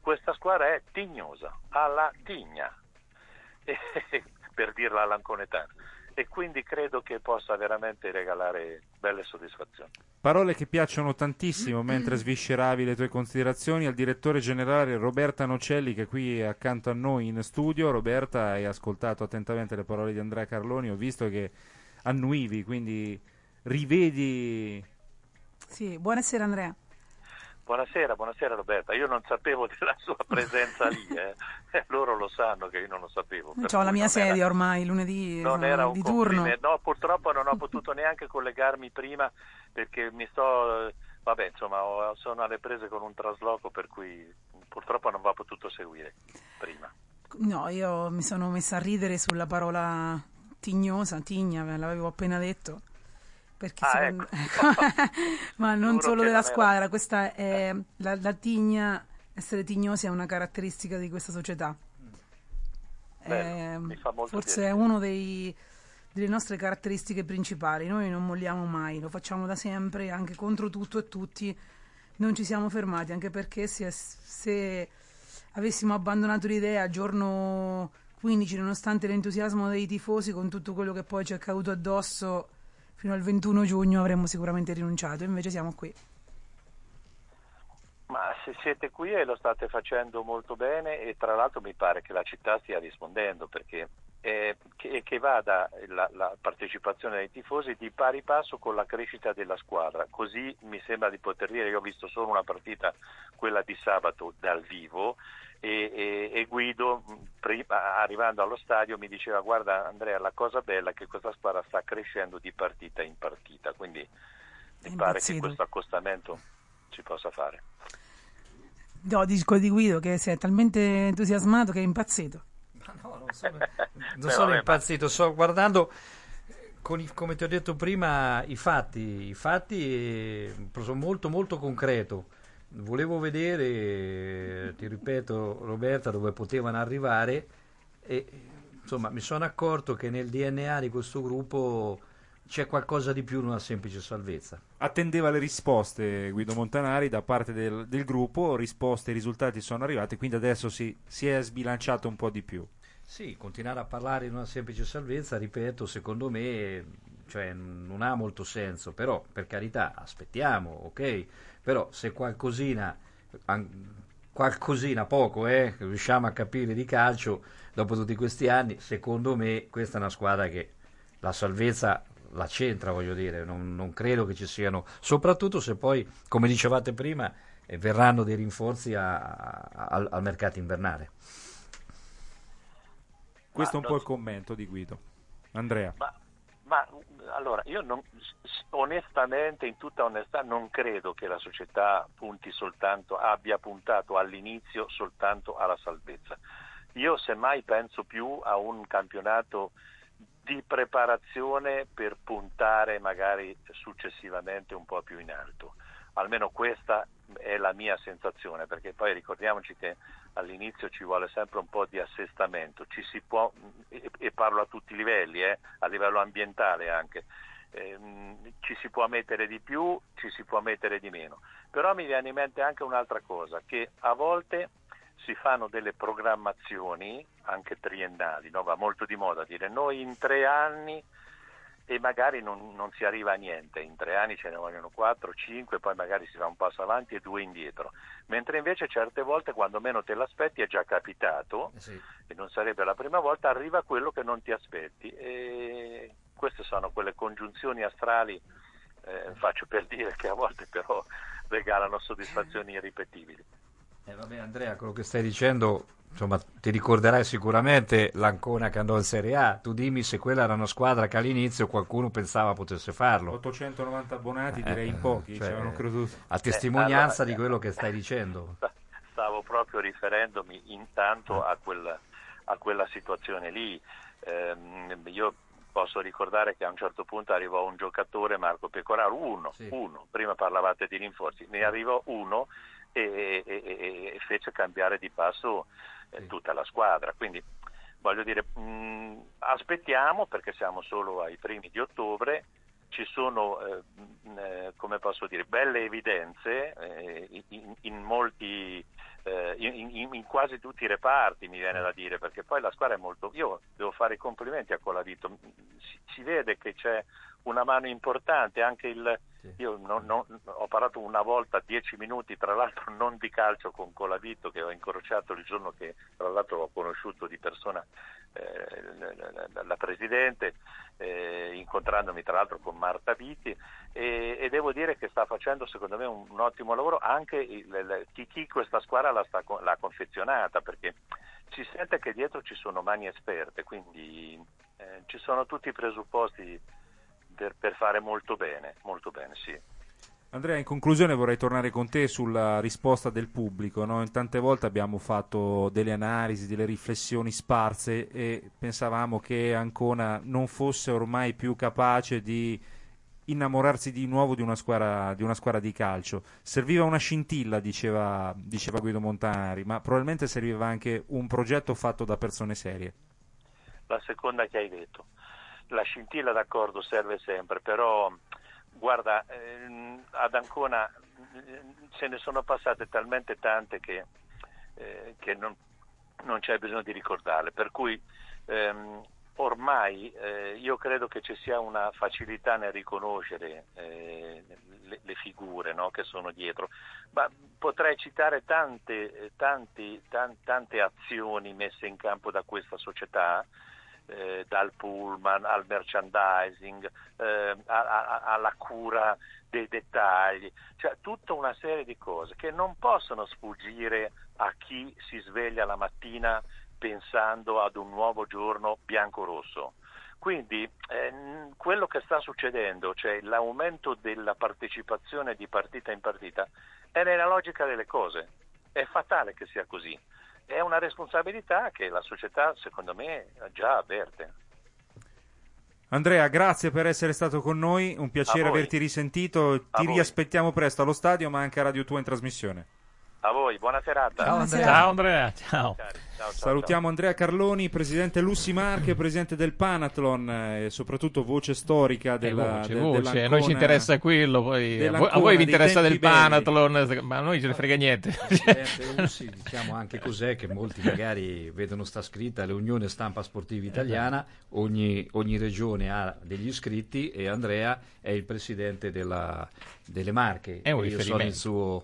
questa squadra è tignosa, alla tigna, e, per dirla all'anconetana, e quindi credo che possa veramente regalare belle soddisfazioni. Parole che piacciono tantissimo mentre svisceravi le tue considerazioni al direttore generale Roberta Nocelli, che è qui accanto a noi in studio. Roberta, hai ascoltato attentamente le parole di Andrea Carloni, ho visto che annuivi, quindi rivedi. Sì, buonasera Andrea. Buonasera, buonasera Roberta, io non sapevo della sua presenza lì, eh. Loro lo sanno che io non lo sapevo. Ho la mia sedia era, ormai, lunedì non era un di turno. No, purtroppo non ho potuto neanche collegarmi prima perché mi sto, vabbè insomma, sono alle prese con un trasloco, per cui purtroppo non va potuto seguire prima. No, io mi sono messa a ridere sulla parola tignosa, tigna, l'avevo appena detto. Perché ah, secondo... ecco. Ma non Giuro solo della non squadra, era... questa è la, la tigna, essere tignosi è una caratteristica di questa società. Bello, è, mi fa molto forse piacere. è una delle nostre caratteristiche principali. Noi non molliamo mai, lo facciamo da sempre, anche contro tutto e tutti non ci siamo fermati, anche perché se, se avessimo abbandonato l'idea giorno quindici, nonostante l'entusiasmo dei tifosi, con tutto quello che poi ci è caduto addosso fino al ventuno giugno, avremmo sicuramente rinunciato, invece siamo qui. Ma se siete qui e lo state facendo molto bene, e tra l'altro mi pare che la città stia rispondendo, perché eh, che, che vada la, la partecipazione dei tifosi di pari passo con la crescita della squadra, così mi sembra di poter dire. Io ho visto solo una partita, quella di sabato, dal vivo, e, e, e Guido prima, arrivando allo stadio, mi diceva: guarda Andrea, la cosa bella è che questa squadra sta crescendo di partita in partita, quindi mi pare che questo accostamento ci possa fare. No, dico di Guido che si è talmente entusiasmato che è impazzito. Ma no, non sono, non sono impazzito, sto guardando con i, come ti ho detto prima, i fatti, i fatti sono molto molto concreto. Volevo vedere, ti ripeto Roberta, dove potevano arrivare, e insomma mi sono accorto che nel D N A di questo gruppo c'è qualcosa di più di una semplice salvezza. Attendeva le risposte Guido Montanari da parte del, del gruppo, risposte e risultati sono arrivati, quindi adesso si, si è sbilanciato un po' di più. Sì, continuare a parlare di una semplice salvezza, ripeto, secondo me cioè, non ha molto senso, però per carità aspettiamo, ok, però se qualcosina, qualcosina poco, eh, riusciamo a capire di calcio dopo tutti questi anni, secondo me questa è una squadra che la salvezza la c'entra, voglio dire, non, non credo che ci siano, soprattutto se poi, come dicevate prima, eh, verranno dei rinforzi a, a, al, al mercato invernale. Questo ma è un po' il commento di Guido. Andrea. Ma, ma allora, io non, onestamente, in tutta onestà, non credo che la società punti soltanto, abbia puntato all'inizio soltanto alla salvezza. Io semmai penso più a un campionato di preparazione per puntare magari successivamente un po' più in alto. Almeno questa è la mia sensazione, perché poi ricordiamoci che all'inizio ci vuole sempre un po' di assestamento, ci si può, e parlo a tutti i livelli, eh, a livello ambientale anche, ehm, ci si può mettere di più, ci si può mettere di meno, però mi viene in mente anche un'altra cosa, che a volte si fanno delle programmazioni anche triennali, no? Va molto di moda dire noi in tre anni, e magari non, non si arriva a niente, in tre anni ce ne vogliono quattro, cinque, poi magari si va un passo avanti e due indietro, mentre invece certe volte quando meno te l'aspetti è già capitato, eh sì. E non sarebbe la prima volta, arriva quello che non ti aspetti, e queste sono quelle congiunzioni astrali, eh, faccio per dire, che a volte però regalano soddisfazioni irripetibili. Eh vabbè Andrea, quello che stai dicendo, insomma, ti ricorderai sicuramente l'Ancona che andò in Serie A. Tu dimmi se quella era una squadra che all'inizio qualcuno pensava potesse farlo. ottocentonovanta abbonati, eh, direi in pochi, cioè, ci avevano creduto. A testimonianza eh, allora, di quello che stai dicendo. Stavo proprio riferendomi intanto a quella, a quella situazione lì. Eh, io posso ricordare che a un certo punto arrivò un giocatore, Marco Pecoraro, uno, sì. uno, prima parlavate di rinforzi, ne arrivò uno e, e, e fece cambiare di passo eh, sì. tutta la squadra, quindi voglio dire, mh, aspettiamo, perché siamo solo ai primi di ottobre, ci sono eh, eh, come posso dire, belle evidenze eh, in, in molti eh, in, in, in quasi tutti i reparti, mi viene da dire, perché poi la squadra è molto... Io devo fare i complimenti a Colavito, si, si vede che c'è una mano importante, anche il... Io non, non, ho parlato una volta dieci minuti, tra l'altro non di calcio, con Colavito, che ho incrociato il giorno che tra l'altro ho conosciuto di persona eh, la, la Presidente, eh, incontrandomi tra l'altro con Marta Viti, e, e devo dire che sta facendo secondo me un, un ottimo lavoro anche il, il, chi, chi questa squadra l'ha, sta, l'ha confezionata, perché si sente che dietro ci sono mani esperte, quindi eh, ci sono tutti i presupposti Per, per fare molto bene, molto bene, sì. Andrea, in conclusione vorrei tornare con te sulla risposta del pubblico, no? Tante volte abbiamo fatto delle analisi, delle riflessioni sparse e pensavamo che Ancona non fosse ormai più capace di innamorarsi di nuovo di una squadra di, una squadra di calcio. Serviva una scintilla, diceva, diceva Guido Montanari, ma probabilmente serviva anche un progetto fatto da persone serie. La seconda che hai detto. La scintilla, d'accordo, serve sempre, però guarda, ehm, ad Ancona eh, se ne sono passate talmente tante che, eh, che non, non c'è bisogno di ricordarle, per cui ehm, ormai eh, io credo che ci sia una facilità nel riconoscere eh, le, le figure, no, che sono dietro, ma potrei citare tante, tanti, tan, tante azioni messe in campo da questa società, Eh, dal pullman al merchandising, eh, a, a, alla cura dei dettagli, cioè tutta una serie di cose che non possono sfuggire a chi si sveglia la mattina pensando ad un nuovo giorno bianco-rosso. Quindi eh, quello che sta succedendo, cioè l'aumento della partecipazione di partita in partita, è nella logica delle cose. È fatale che sia così. È una responsabilità che la società, secondo me, già avverte. Andrea, grazie per essere stato con noi, un piacere averti risentito, ti riaspettiamo presto allo stadio, ma anche a Radio Tua in trasmissione. A voi, buona serata. Ciao Andrea. Ciao Andrea, ciao. Ciao, ciao, Salutiamo ciao. Andrea Carloni, presidente Lussi Marche, presidente del Panathlon e soprattutto voce storica della, voce, de, voce. A noi ci interessa quello, poi a voi, a voi vi interessa del belli. Panathlon, ma a noi ce ne frega niente. Presidente Lussi, diciamo anche cos'è, che molti magari vedono sta scritta l'Unione Stampa Sportiva Italiana, ogni, ogni regione ha degli iscritti e Andrea è il presidente della, delle Marche. È un Io sono il suo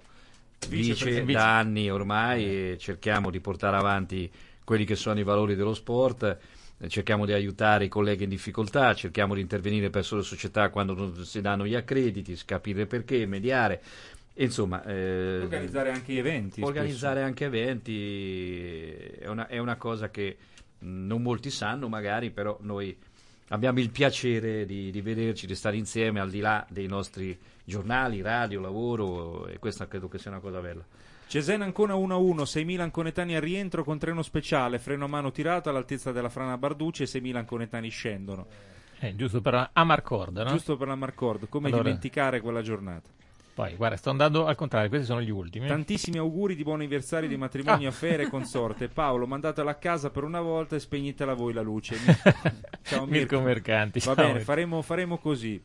vice vice. da anni ormai e cerchiamo di portare avanti quelli che sono i valori dello sport, cerchiamo di aiutare i colleghi in difficoltà, cerchiamo di intervenire presso le società quando non si danno gli accrediti, capire perché, mediare, e insomma eh, organizzare anche eventi. Organizzare spesso. anche eventi è una, è una cosa che non molti sanno magari, però noi abbiamo il piacere di, di vederci, di stare insieme al di là dei nostri giornali, radio, lavoro, e questa credo che sia una cosa bella. Cesena Ancona uno a uno, seimila anconetani al rientro con treno speciale, freno a mano tirato all'altezza della frana Barducci e seimila anconetani scendono. Eh, giusto per la Amarcord, no? Giusto per la Marcord, come Allora... dimenticare quella giornata. Poi, guarda, sto andando al contrario, questi sono gli ultimi. Tantissimi auguri di buon anniversario di matrimonio, affare e consorte. Paolo, mandatela a casa per una volta e spegnitela voi la luce. Ciao Mirko. Mirko Mercanti. Va ciao. bene, faremo, faremo così.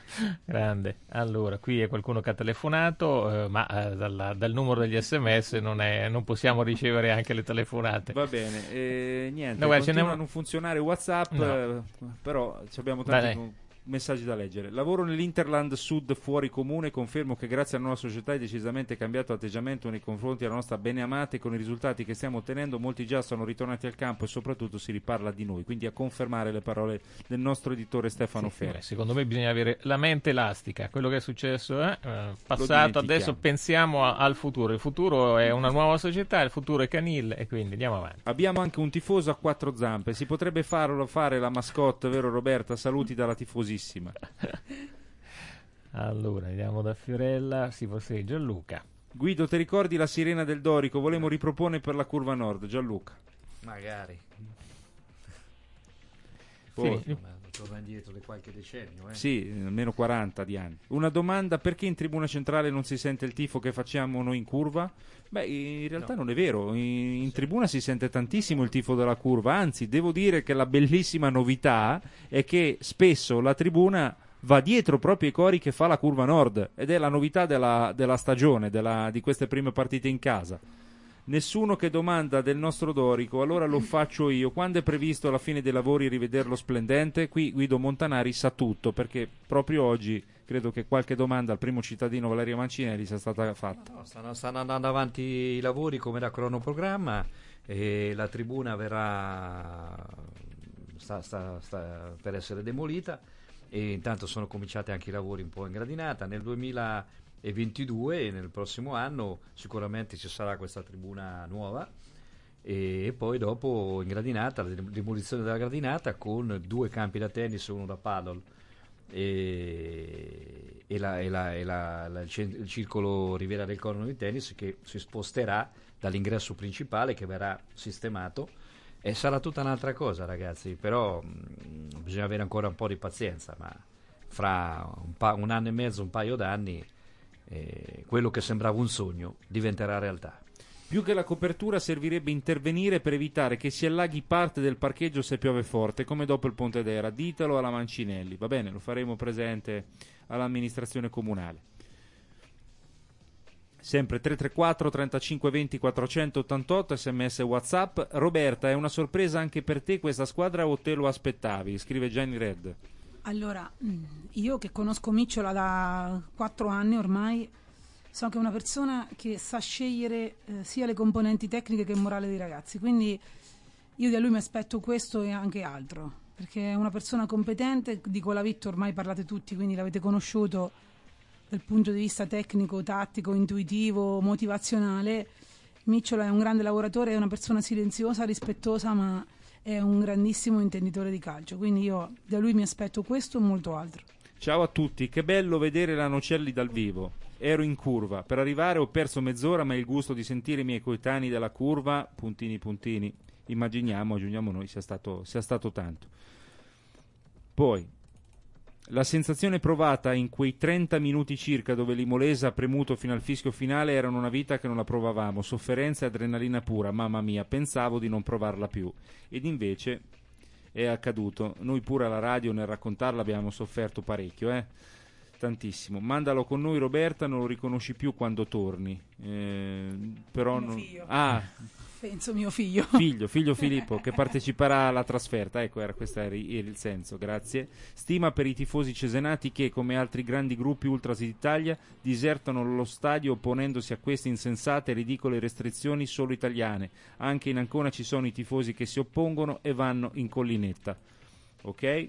Grande. Allora, qui è qualcuno che ha telefonato, eh, ma eh, dalla, dal numero degli sms non, è, non possiamo ricevere anche le telefonate. Va bene, eh, niente, no, guarda, continua ne... a non funzionare WhatsApp, no. eh, però abbiamo tanti... Dai. Messaggi da leggere. Lavoro nell'Interland Sud fuori comune, confermo che grazie alla nuova società è decisamente cambiato atteggiamento nei confronti della nostra beneamata e con i risultati che stiamo ottenendo molti già sono ritornati al campo e soprattutto si riparla di noi, quindi a confermare le parole del nostro editore Stefano sì, Ferri. Secondo me bisogna avere la mente elastica, quello che è successo è eh, passato, adesso pensiamo a, al futuro, il futuro è una nuova società, il futuro è Canil e quindi andiamo avanti. Abbiamo anche un tifoso a quattro zampe, si potrebbe farlo fare la mascotte, vero Roberta? Saluti dalla tifosissima. Allora andiamo da Fiorella, si prosegue. Gianluca. Guido, ti ricordi la sirena del Dorico? Volemo ripropone per la curva nord. Gianluca. Magari Poi, sì, torna indietro di qualche decennio, eh? Sì, almeno quaranta di anni. Una domanda: perché in tribuna centrale non si sente il tifo che facciamo noi in curva? Beh, in realtà no. Non è vero, in, in tribuna si sente tantissimo il tifo della curva, anzi devo dire che la bellissima novità è che spesso la tribuna va dietro proprio i cori che fa la curva nord, ed è la novità della, della stagione, della, di queste prime partite in casa. Nessuno che domanda del nostro Dorico, allora lo faccio io. Quando è previsto alla fine dei lavori rivederlo splendente? Qui Guido Montanari sa tutto, perché proprio oggi credo che qualche domanda al primo cittadino Valerio Mancinelli sia stata fatta. No, stanno, stanno andando avanti i lavori come da cronoprogramma e la tribuna verrà sta, sta, sta per essere demolita e intanto sono cominciati anche i lavori un po' in gradinata. Nel duemilaventidue e nel prossimo anno sicuramente ci sarà questa tribuna nuova e poi dopo in gradinata, la demolizione della gradinata con due campi da tennis e uno da paddle e, e, la, e, la, e la, la, il circolo Riviera del Corno di tennis che si sposterà dall'ingresso principale che verrà sistemato e sarà tutta un'altra cosa, ragazzi, però mh, bisogna avere ancora un po' di pazienza, ma fra un, pa- un anno e mezzo, un paio d'anni eh, quello che sembrava un sogno diventerà realtà. Più che la copertura servirebbe intervenire per evitare che si allaghi parte del parcheggio se piove forte, come dopo il Ponte d'Era. Ditelo alla Mancinelli. Va bene, lo faremo presente all'amministrazione comunale. Sempre tre tre quattro trentacinque venti quattrocentottantotto, sms e WhatsApp. Roberta, è una sorpresa anche per te questa squadra o te lo aspettavi? Scrive Gianni Red. Allora, io che conosco Micciola da quattro anni ormai, so che è una persona che sa scegliere eh, sia le componenti tecniche che morale dei ragazzi, quindi io da lui mi aspetto questo e anche altro, perché è una persona competente. Di Colavitto ormai parlate tutti, quindi l'avete conosciuto dal punto di vista tecnico, tattico, intuitivo, motivazionale. Micciola è un grande lavoratore, è una persona silenziosa, rispettosa, ma è un grandissimo intenditore di calcio, quindi io da lui mi aspetto questo e molto altro. Ciao a tutti, che bello vedere la Nocelli dal vivo. Ero in curva, per arrivare ho perso mezz'ora, ma il gusto di sentire i miei coetanei della curva, puntini puntini, immaginiamo, aggiungiamo noi, sia stato, sia stato tanto. Poi, la sensazione provata in quei trenta minuti circa dove l'Imolese ha premuto fino al fischio finale erano una vita che non la provavamo, sofferenza e adrenalina pura, mamma mia, pensavo di non provarla più. Ed invece è accaduto, noi pure alla radio nel raccontarla abbiamo sofferto parecchio, eh? Tantissimo. Mandalo con noi Roberta, non lo riconosci più quando torni. Eh, però mio non... figlio. Ah, penso mio figlio. Figlio, figlio Filippo, che parteciperà alla trasferta. Ecco, era questo era il senso, grazie. Stima per i tifosi cesenati che, come altri grandi gruppi ultras d'Italia, disertano lo stadio opponendosi a queste insensate e ridicole restrizioni solo italiane. Anche in Ancona ci sono i tifosi che si oppongono e vanno in collinetta. Ok?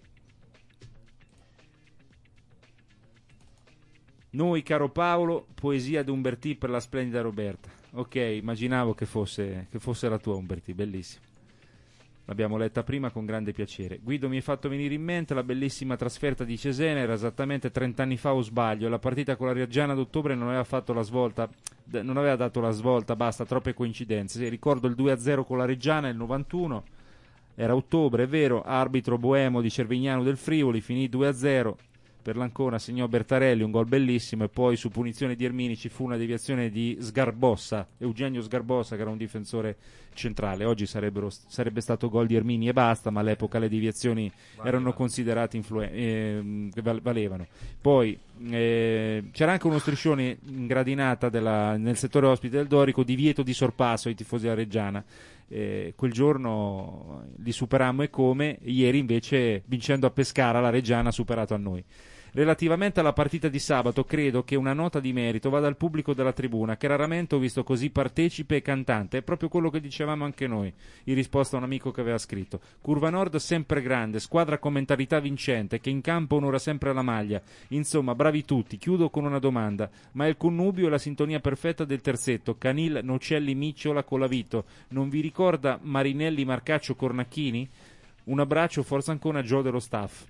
Noi, caro Paolo, poesia di Umbertì per la splendida Roberta. Ok, immaginavo che fosse, che fosse la tua, Umbertì, bellissima. L'abbiamo letta prima con grande piacere. Guido, mi hai fatto venire in mente la bellissima trasferta di Cesena, era esattamente trent'anni fa o sbaglio. La partita con la Reggiana d'ottobre non aveva fatto la svolta, non aveva dato la svolta, basta, troppe coincidenze. Ricordo il due a zero con la Reggiana nel novantuno, era ottobre, è vero, arbitro Boemo di Cervignano del Friuli, finì due a zero. Per l'Ancona segnò Bertarelli, un gol bellissimo, e poi su punizione di Ermini ci fu una deviazione di Sgarbossa, Eugenio Sgarbossa, che era un difensore centrale. Oggi sarebbero, sarebbe stato gol di Ermini e basta, ma all'epoca le deviazioni Valeva. erano considerate influen- eh, valevano. Poi eh, c'era anche uno striscione in gradinata della, nel settore ospite del Dorico, divieto di sorpasso ai tifosi della Reggiana. Eh, quel giorno li superammo e come, ieri invece vincendo a Pescara la Reggiana ha superato a noi. Relativamente alla partita di sabato, credo che una nota di merito vada al pubblico della tribuna, che raramente ho visto così partecipe e cantante. È proprio quello che dicevamo anche noi, in risposta a un amico che aveva scritto. Curva Nord sempre grande, squadra con mentalità vincente, che in campo onora sempre la maglia. Insomma, bravi tutti. Chiudo con una domanda: ma il connubio e la sintonia perfetta del terzetto, Canil, Nocelli, Micciola, Colavito, non vi ricorda Marinelli, Marcaccio, Cornacchini? Un abbraccio, forza Ancona, Gio dello staff.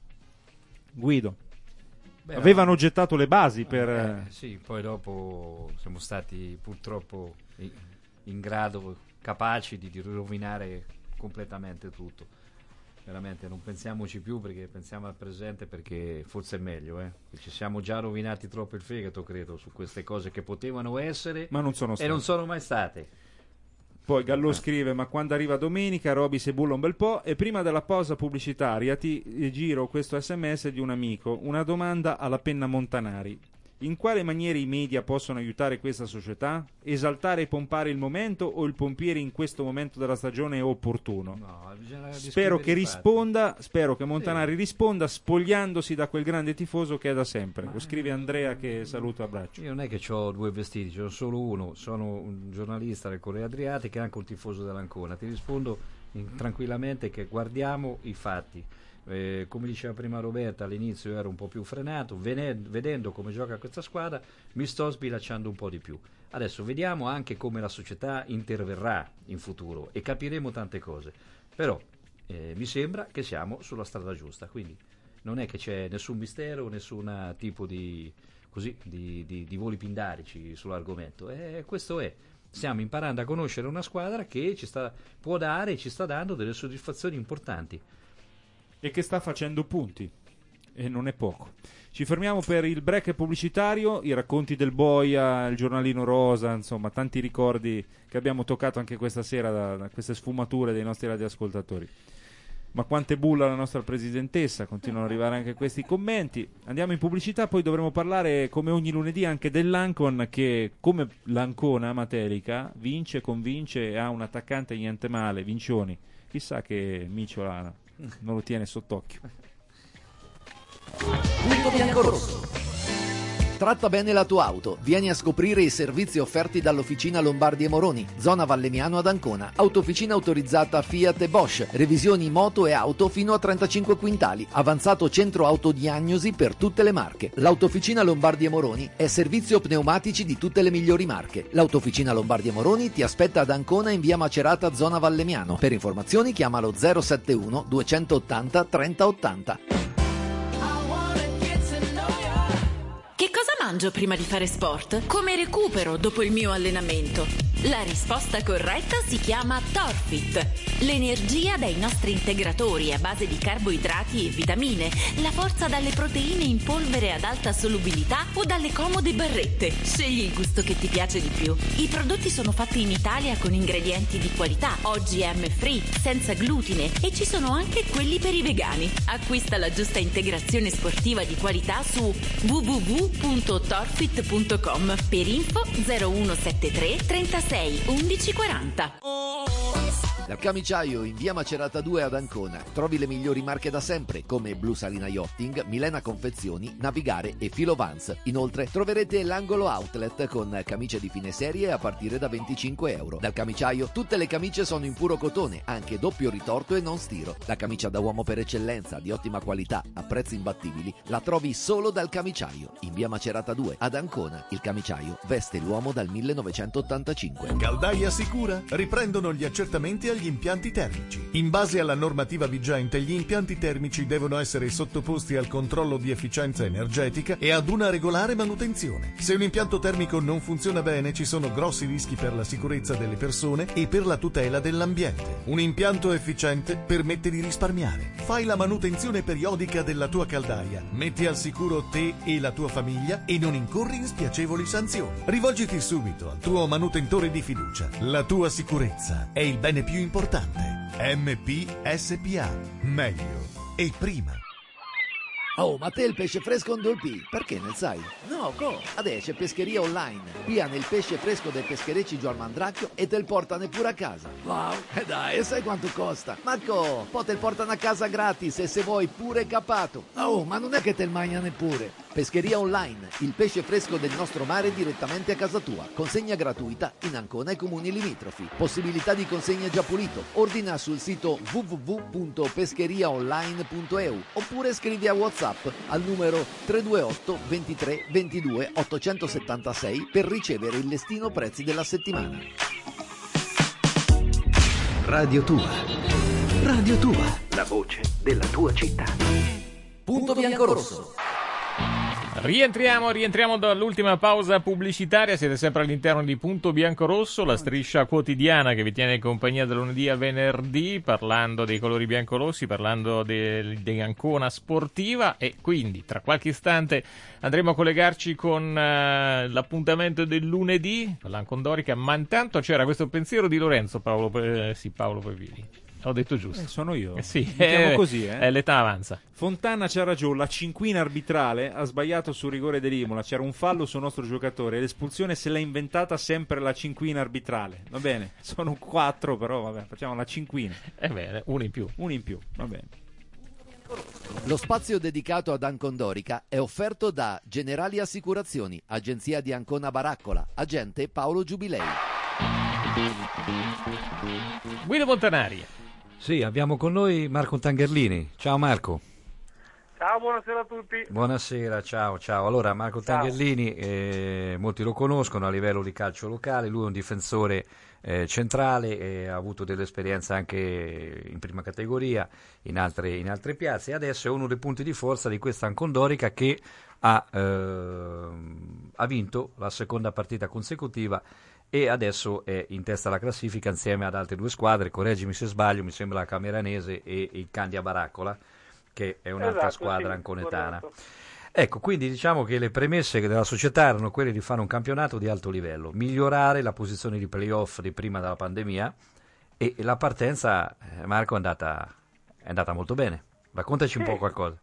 Guido. Beh, avevano no. gettato le basi per... Eh, sì, poi dopo siamo stati purtroppo in, in grado, capaci di, di rovinare completamente tutto. Veramente non pensiamoci più, perché pensiamo al presente, perché forse è meglio, eh? Ci siamo già rovinati troppo il fegato, credo, su queste cose che potevano essere, ma non sono state. E non sono mai state. Poi Gallo scrive: ma quando arriva domenica Roby si bulla un bel po'. E prima della pausa pubblicitaria ti giro questo sms di un amico, una domanda alla penna Montanari. In quale maniera i media possono aiutare questa società? Esaltare e pompare il momento o il pompiere in questo momento della stagione è opportuno? No, bisogna spero che risponda, spero che Montanari sì. risponda spogliandosi da quel grande tifoso che è da sempre. Lo scrive Andrea, che saluto e abbraccio. Io non è che ho due vestiti, ce n'ho solo uno, sono un giornalista del Corriere Adriatico e anche un tifoso dell'Ancona. Ti rispondo in, tranquillamente che guardiamo i fatti. Eh, come diceva prima Roberta, all'inizio io ero un po' più frenato, venendo, vedendo come gioca questa squadra mi sto sbilacciando un po' di più. Adesso vediamo anche come la società interverrà in futuro e capiremo tante cose, però eh, mi sembra che siamo sulla strada giusta, quindi non è che c'è nessun mistero, nessun tipo di, così, di, di, di voli pindarici sull'argomento, eh, questo è. Stiamo imparando a conoscere una squadra che ci sta, può dare e ci sta dando delle soddisfazioni importanti. E che sta facendo punti, e non è poco. Ci fermiamo per il break pubblicitario, i racconti del Boia, il giornalino rosa, insomma tanti ricordi che abbiamo toccato anche questa sera da, da queste sfumature dei nostri radioascoltatori. Ma quante bulla la nostra presidentessa, continuano ad arrivare anche questi commenti. Andiamo in pubblicità, poi dovremo parlare come ogni lunedì anche dell'Ancon, che come l'Ancona Matelica vince, convince e ha un attaccante niente male, Vincioni. Chissà che Miciola non lo tiene sott'occhio. Punto bianco-rosso. Tratta bene la tua auto. Vieni a scoprire i servizi offerti dall'Officina Lombardi e Moroni, zona Vallemiano ad Ancona. Autofficina autorizzata Fiat e Bosch. Revisioni moto e auto fino a trentacinque quintali. Avanzato centro autodiagnosi per tutte le marche. L'Autofficina Lombardi e Moroni è servizio pneumatici di tutte le migliori marche. L'Autofficina Lombardi e Moroni ti aspetta ad Ancona in via Macerata, zona Vallemiano. Per informazioni chiamalo zero sette uno duecentottanta trenta ottanta. Che cosa mangio prima di fare sport? Come recupero dopo il mio allenamento? La risposta corretta si chiama Torfit. L'energia dai nostri integratori a base di carboidrati e vitamine, la forza dalle proteine in polvere ad alta solubilità o dalle comode barrette. Scegli il gusto che ti piace di più. I prodotti sono fatti in Italia con ingredienti di qualità, O G M free, senza glutine e ci sono anche quelli per i vegani. Acquista la giusta integrazione sportiva di qualità su w w w punto torfit punto com. Per info zero uno sette tre trentasei undici quaranta. Dal Camiciaio in via Macerata due ad Ancona trovi le migliori marche da sempre come Blu Salina Yachting, Milena Confezioni, Navigare e Filo Vans. Inoltre troverete l'angolo outlet con camicie di fine serie a partire da venticinque euro. Dal Camiciaio tutte le camicie sono in puro cotone, anche doppio ritorto e non stiro. La camicia da uomo per eccellenza, di ottima qualità, a prezzi imbattibili, la trovi solo dal Camiciaio in via Macerata due ad Ancona. Il Camiciaio veste l'uomo dal millenovecentottantacinque. Caldaia Sicura riprendono gli accertamenti agli impianti termici. In base alla normativa vigente, gli impianti termici devono essere sottoposti al controllo di efficienza energetica e ad una regolare manutenzione. Se un impianto termico non funziona bene, ci sono grossi rischi per la sicurezza delle persone e per la tutela dell'ambiente. Un impianto efficiente permette di risparmiare. Fai la manutenzione periodica della tua caldaia, metti al sicuro te e la tua famiglia e non incorri in spiacevoli sanzioni. Rivolgiti subito al tuo manutentore di fiducia. La tua sicurezza è il bene più importante. M P S P A. Meglio e prima. Oh, ma te il pesce fresco non dolpì? Perché ne sai? No, co? Adesso c'è pescheria online. Piano il pesce fresco dai pescherecci giù al Mandracchio e te il portano pure a casa. Wow, e dai, e sai quanto costa? Ma co? Poi te il portano a casa gratis e se vuoi pure capato. Oh, ma non è che te il mangia neppure. Pescheria online, il pesce fresco del nostro mare direttamente a casa tua. Consegna gratuita in Ancona e comuni limitrofi. Possibilità di consegna già pulito. Ordina sul sito w w w punto pescheriaonline punto e u oppure scrivi a WhatsApp al numero tre due otto ventitré ventidue ottocentosettantasei per ricevere il listino prezzi della settimana. Radio Tua. Radio Tua. La voce della tua città. Punto bianco-rosso. Rientriamo, rientriamo dall'ultima pausa pubblicitaria, siete sempre all'interno di Punto Bianco-Rosso, la striscia quotidiana che vi tiene in compagnia da lunedì a venerdì, parlando dei colori biancorossi, parlando di Ancona sportiva, e quindi tra qualche istante andremo a collegarci con uh, l'appuntamento del lunedì, con l'Ancon Dorica, ma intanto c'era questo pensiero di Lorenzo Paolo, eh, sì, Paolo Pavini. Ho detto giusto. Eh, sono io. Eh sì, Mi chiamo eh, così, eh. eh, l'età avanza. Fontana c'ha ragione, la cinquina arbitrale ha sbagliato sul rigore dell'Imola, c'era un fallo sul nostro giocatore e l'espulsione se l'ha inventata sempre la cinquina arbitrale. Va bene, sono quattro però, vabbè, facciamo la cinquina. Eh bene, uno in più. Uno in più, va bene. Lo spazio dedicato ad Ancondorica è offerto da Generali Assicurazioni, agenzia di Ancona Baraccola, agente Paolo Giubilei. Guido Montanari. Sì, abbiamo con noi Marco Tangherlini. Ciao Marco. Ciao, buonasera a tutti. Buonasera, ciao, ciao. Allora, Marco Ciao. Tangherlini, eh, molti lo conoscono a livello di calcio locale, lui è un difensore eh, centrale, e ha avuto delle esperienze anche in prima categoria, in altre, in altre piazze, e adesso è uno dei punti di forza di questa Ancondorica che ha, eh, ha vinto la seconda partita consecutiva e adesso è in testa alla classifica insieme ad altre due squadre, correggimi se sbaglio, mi sembra la Cameranese e il Candia Baraccola, che è un'altra Esatto, squadra sì, anconetana. corretto. Ecco, quindi diciamo che le premesse della società erano quelle di fare un campionato di alto livello, migliorare la posizione di playoff di prima della pandemia, e la partenza, eh, Marco, è andata, è andata molto bene. Raccontaci un Sì. po' qualcosa.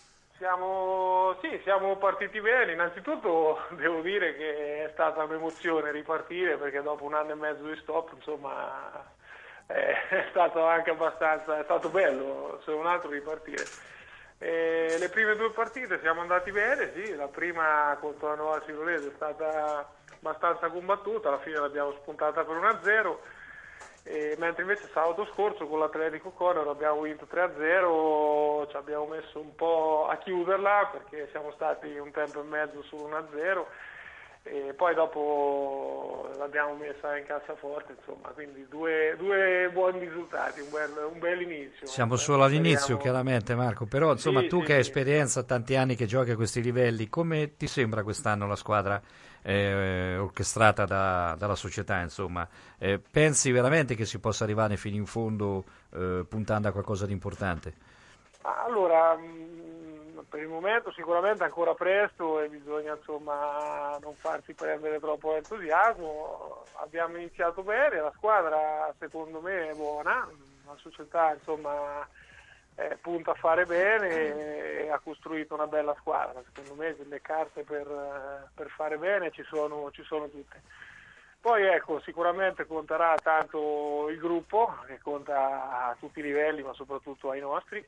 Siamo, sì, siamo partiti bene. Innanzitutto devo dire che è stata un'emozione ripartire, perché dopo un anno e mezzo di stop, insomma, è stato anche abbastanza, è stato bello, se non altro, ripartire. E le prime due partite siamo andati bene, sì, la prima contro la Nuova Sirolese è stata abbastanza combattuta, alla fine l'abbiamo spuntata per uno a zero, e mentre invece sabato scorso con l'Atletico Conero abbiamo vinto tre a zero, ci abbiamo messo un po' a chiuderla perché siamo stati un tempo e mezzo su uno a zero e poi dopo l'abbiamo messa in cassaforte, insomma, quindi due, due buoni risultati, un bel, un bel inizio. Siamo eh, solo all'inizio, speriamo... chiaramente, Marco, però insomma Sì, tu sì, che hai sì. esperienza, tanti anni che giochi a questi livelli, come ti sembra quest'anno la squadra eh, orchestrata da- dalla società, insomma? Eh, pensi veramente che si possa arrivare fino in fondo eh, puntando a qualcosa di importante? Allora, mh, per il momento sicuramente ancora presto e bisogna, insomma, non farsi prendere troppo entusiasmo. Abbiamo iniziato bene, la squadra secondo me è buona, la società, insomma, eh, punta a fare bene e ha costruito una bella squadra. Secondo me le carte per, eh, per fare bene ci sono, ci sono tutte. Poi ecco, sicuramente conterà tanto il gruppo, che conta a tutti i livelli, ma soprattutto ai nostri,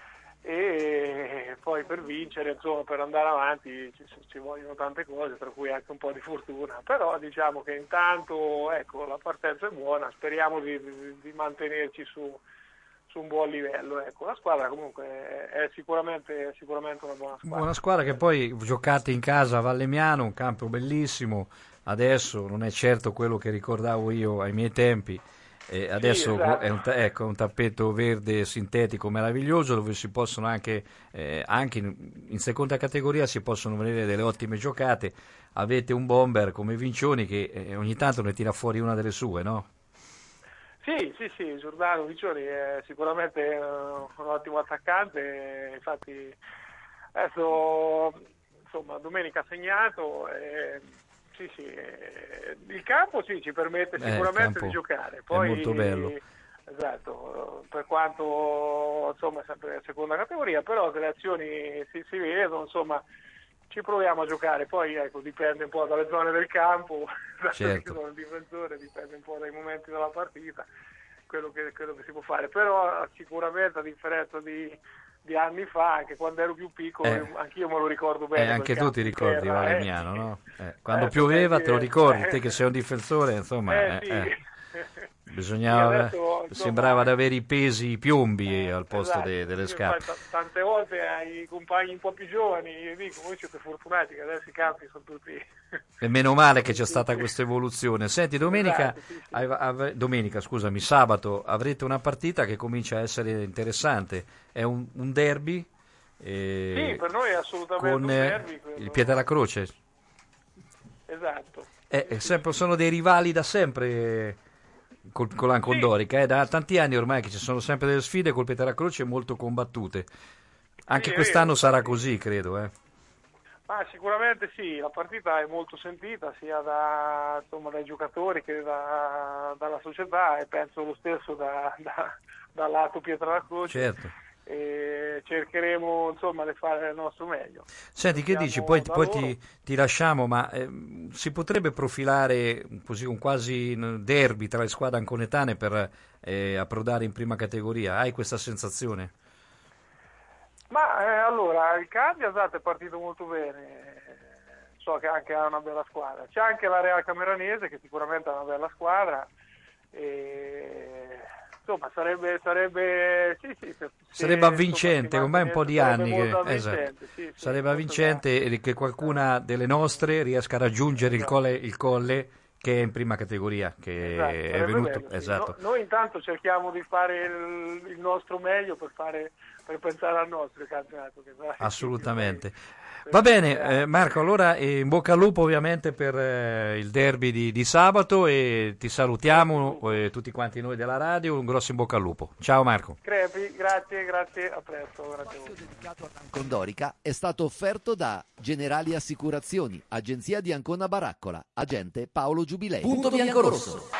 e poi per vincere, insomma, per andare avanti ci, ci vogliono tante cose, tra cui anche un po' di fortuna, però diciamo che intanto, ecco, la partenza è buona, speriamo di, di, di mantenerci su, su un buon livello, ecco. La squadra comunque è, è sicuramente, è sicuramente una buona squadra. Buona squadra che poi giocate in casa a Valemiano, un campo bellissimo, adesso non è certo quello che ricordavo io ai miei tempi. E adesso Sì, esatto. è un, ta- ecco, un tappeto verde sintetico meraviglioso dove si possono anche, eh, anche in, in seconda categoria si possono vedere delle ottime giocate. Avete un bomber come Vincioni che eh, ogni tanto ne tira fuori una delle sue, no? Sì, sì, sì, Giordano Vincioni è sicuramente eh, un ottimo attaccante, infatti adesso, insomma, domenica ha segnato. E... Sì, sì, eh, il campo sì, ci permette Eh, sicuramente il di campo giocare. è Poi, molto bello. Esatto, per quanto insomma è sempre seconda categoria, però le azioni si, si vedono, insomma, ci proviamo a giocare. Poi ecco, dipende un po' dalle zone del campo, dato Certo. che sono il difensore, dipende un po' dai momenti della partita, quello che, quello che si può fare. Però sicuramente a differenza di di anni fa, anche quando ero più piccolo, Eh. anch'io me lo ricordo Eh, bene. anche quel tu ti campo in ricordi terra, Valemiano, eh. no? Eh, quando Eh, pioveva te lo ricordi, eh. te che sei un difensore, insomma, Eh, eh, sì. eh. bisognava, Sì, adesso, insomma, sembrava di avere i pesi, i piombi al posto esatto. de- delle Io scarpe. poi t- tante volte ai compagni un po' più giovani io dico, voi siete fortunati che adesso i campi sono tutti... E meno male che c'è stata questa evoluzione. Senti, domenica, Esatto, sì, sì. av- av- domenica, scusami, sabato avrete una partita che comincia a essere interessante. È un, un derby eh, Sì, per noi è assolutamente con un eh, derby quello. il Piede alla Croce. Esatto. Eh, è sempre- sono dei rivali da sempre eh, col, con l'Ancondorica, eh, da tanti anni ormai che ci sono sempre delle sfide col Piede alla Croce molto combattute. Anche Sì, è quest'anno vero, sarà sì. così, credo. Eh. Ma sicuramente sì, la partita è molto sentita sia da, insomma, dai giocatori che da- dalla società e penso lo stesso da, da- dal lato Pietralacroce. Certo. E cercheremo insomma di fare il nostro meglio. Senti, che dici? Poi, poi ti, ti lasciamo, ma eh, si potrebbe profilare così un quasi derby tra le squadre anconetane per eh, approdare in prima categoria? Hai questa sensazione? Ma eh, allora, il Candia esatto, è partito molto bene, so che anche ha una bella squadra. C'è anche la Real Cameranese che sicuramente ha una bella squadra. E... Insomma, sarebbe, sarebbe, sì, sì, se, sarebbe avvincente, insomma, ormai un po' di anni che, avvincente, esatto. sì, sì, sarebbe avvincente e che qualcuna delle nostre riesca a raggiungere il colle, il colle che è in prima categoria, che esatto, è venuto. Bello, sì. Esatto. No, noi intanto cerchiamo di fare il, il nostro meglio per, fare, per pensare al nostro campionato. Che Assolutamente. Va bene, eh, Marco, allora eh, in bocca al lupo ovviamente per eh, il derby di, di sabato e ti salutiamo eh, tutti quanti noi della radio, un grosso in bocca al lupo. Ciao Marco. Crepi, grazie, grazie, a presto. Grazie a voi. Dedicato ad Ancondorica è stato offerto da Generali Assicurazioni, agenzia di Ancona Baraccola, agente Paolo Giubilei. Punto biancorosso.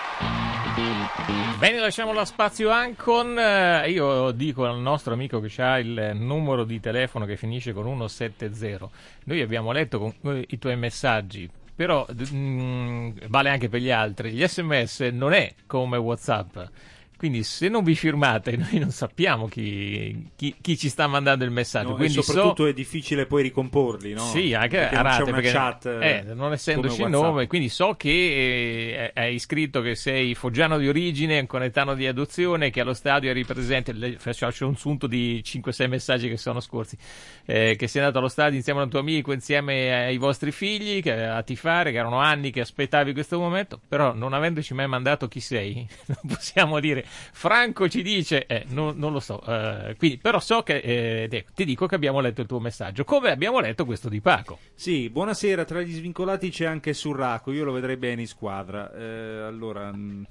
Bene, lasciamo lo spazio Ancon. Eh, io dico al nostro amico che ha il numero di telefono che finisce con uno sette zero. Noi abbiamo letto con, eh, i tuoi messaggi, però mh, vale anche per gli altri. Gli sms non è come WhatsApp. Quindi se non vi firmate noi non sappiamo chi, chi, chi ci sta mandando il messaggio. No, quindi e soprattutto so... è difficile poi ricomporli, no? Sì, anche perché a non rate, c'è una perché, chat eh, non essendoci il nome, quindi so che eh, hai scritto che sei foggiano di origine, anconetano di adozione, che allo stadio eri presente. Faccio un sunto di cinque sei messaggi che sono scorsi, eh, che sei andato allo stadio insieme a un tuo amico, insieme ai vostri figli, che, a tifare, che erano anni che aspettavi questo momento, però non avendoci mai mandato chi sei, non possiamo dire. Franco ci dice, eh, non, non lo so, eh, quindi, però so che, eh, ti dico che abbiamo letto il tuo messaggio, come abbiamo letto questo di Paco. Sì, buonasera, tra gli svincolati c'è anche Surraco, io lo vedrei bene in squadra. Eh, allora, mh,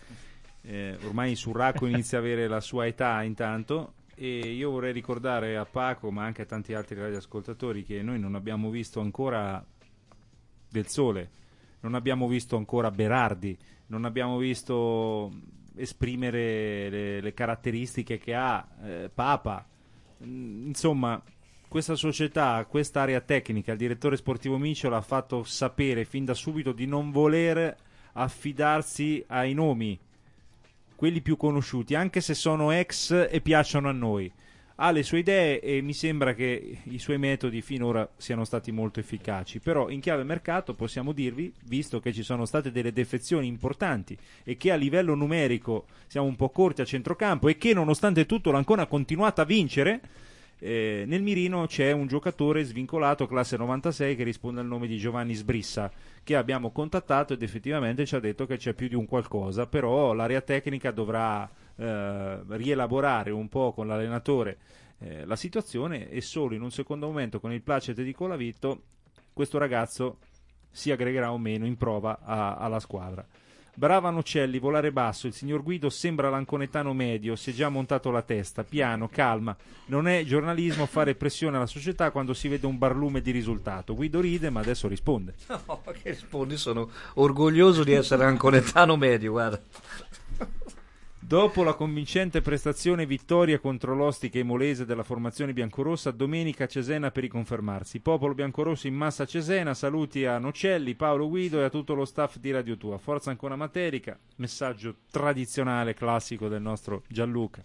eh, ormai Surraco inizia a avere la sua età intanto, e io vorrei ricordare a Paco, ma anche a tanti altri radioascoltatori, che noi non abbiamo visto ancora Del Sole, non abbiamo visto ancora Berardi, non abbiamo visto esprimere le, le caratteristiche che ha eh, Papa. Insomma, questa società, questa area tecnica, il direttore sportivo Micio l'ha fatto sapere fin da subito di non voler affidarsi ai nomi, quelli più conosciuti, anche se sono ex e piacciono a noi. Ha le sue idee e mi sembra che i suoi metodi finora siano stati molto efficaci, però in chiave mercato possiamo dirvi, visto che ci sono state delle defezioni importanti e che a livello numerico siamo un po' corti a centrocampo e che nonostante tutto l'Ancona ha continuato a vincere, eh, nel mirino c'è un giocatore svincolato classe novantasei che risponde al nome di Giovanni Sbrissa, che abbiamo contattato ed effettivamente ci ha detto che c'è più di un qualcosa, però l'area tecnica dovrà eh, rielaborare un po' con l'allenatore eh, la situazione, e solo in un secondo momento, con il placet di Colavitto, questo ragazzo si aggregherà o meno in prova a, alla squadra. Brava Nocelli, volare basso, il signor Guido sembra l'anconetano medio, si è già montato la testa, piano, calma, non è giornalismo fare pressione alla società quando si vede un barlume di risultato. Guido ride ma adesso risponde. No, che rispondi? Sono orgoglioso di essere anconetano medio, guarda. Dopo la convincente prestazione vittoria contro l'Ostica Imolese della formazione biancorossa, domenica a Cesena per riconfermarsi. Popolo biancorosso in massa a Cesena, saluti a Nocelli, Paolo Guido e a tutto lo staff di Radio Tua. Forza Ancona Materica, messaggio tradizionale, classico del nostro Gianluca.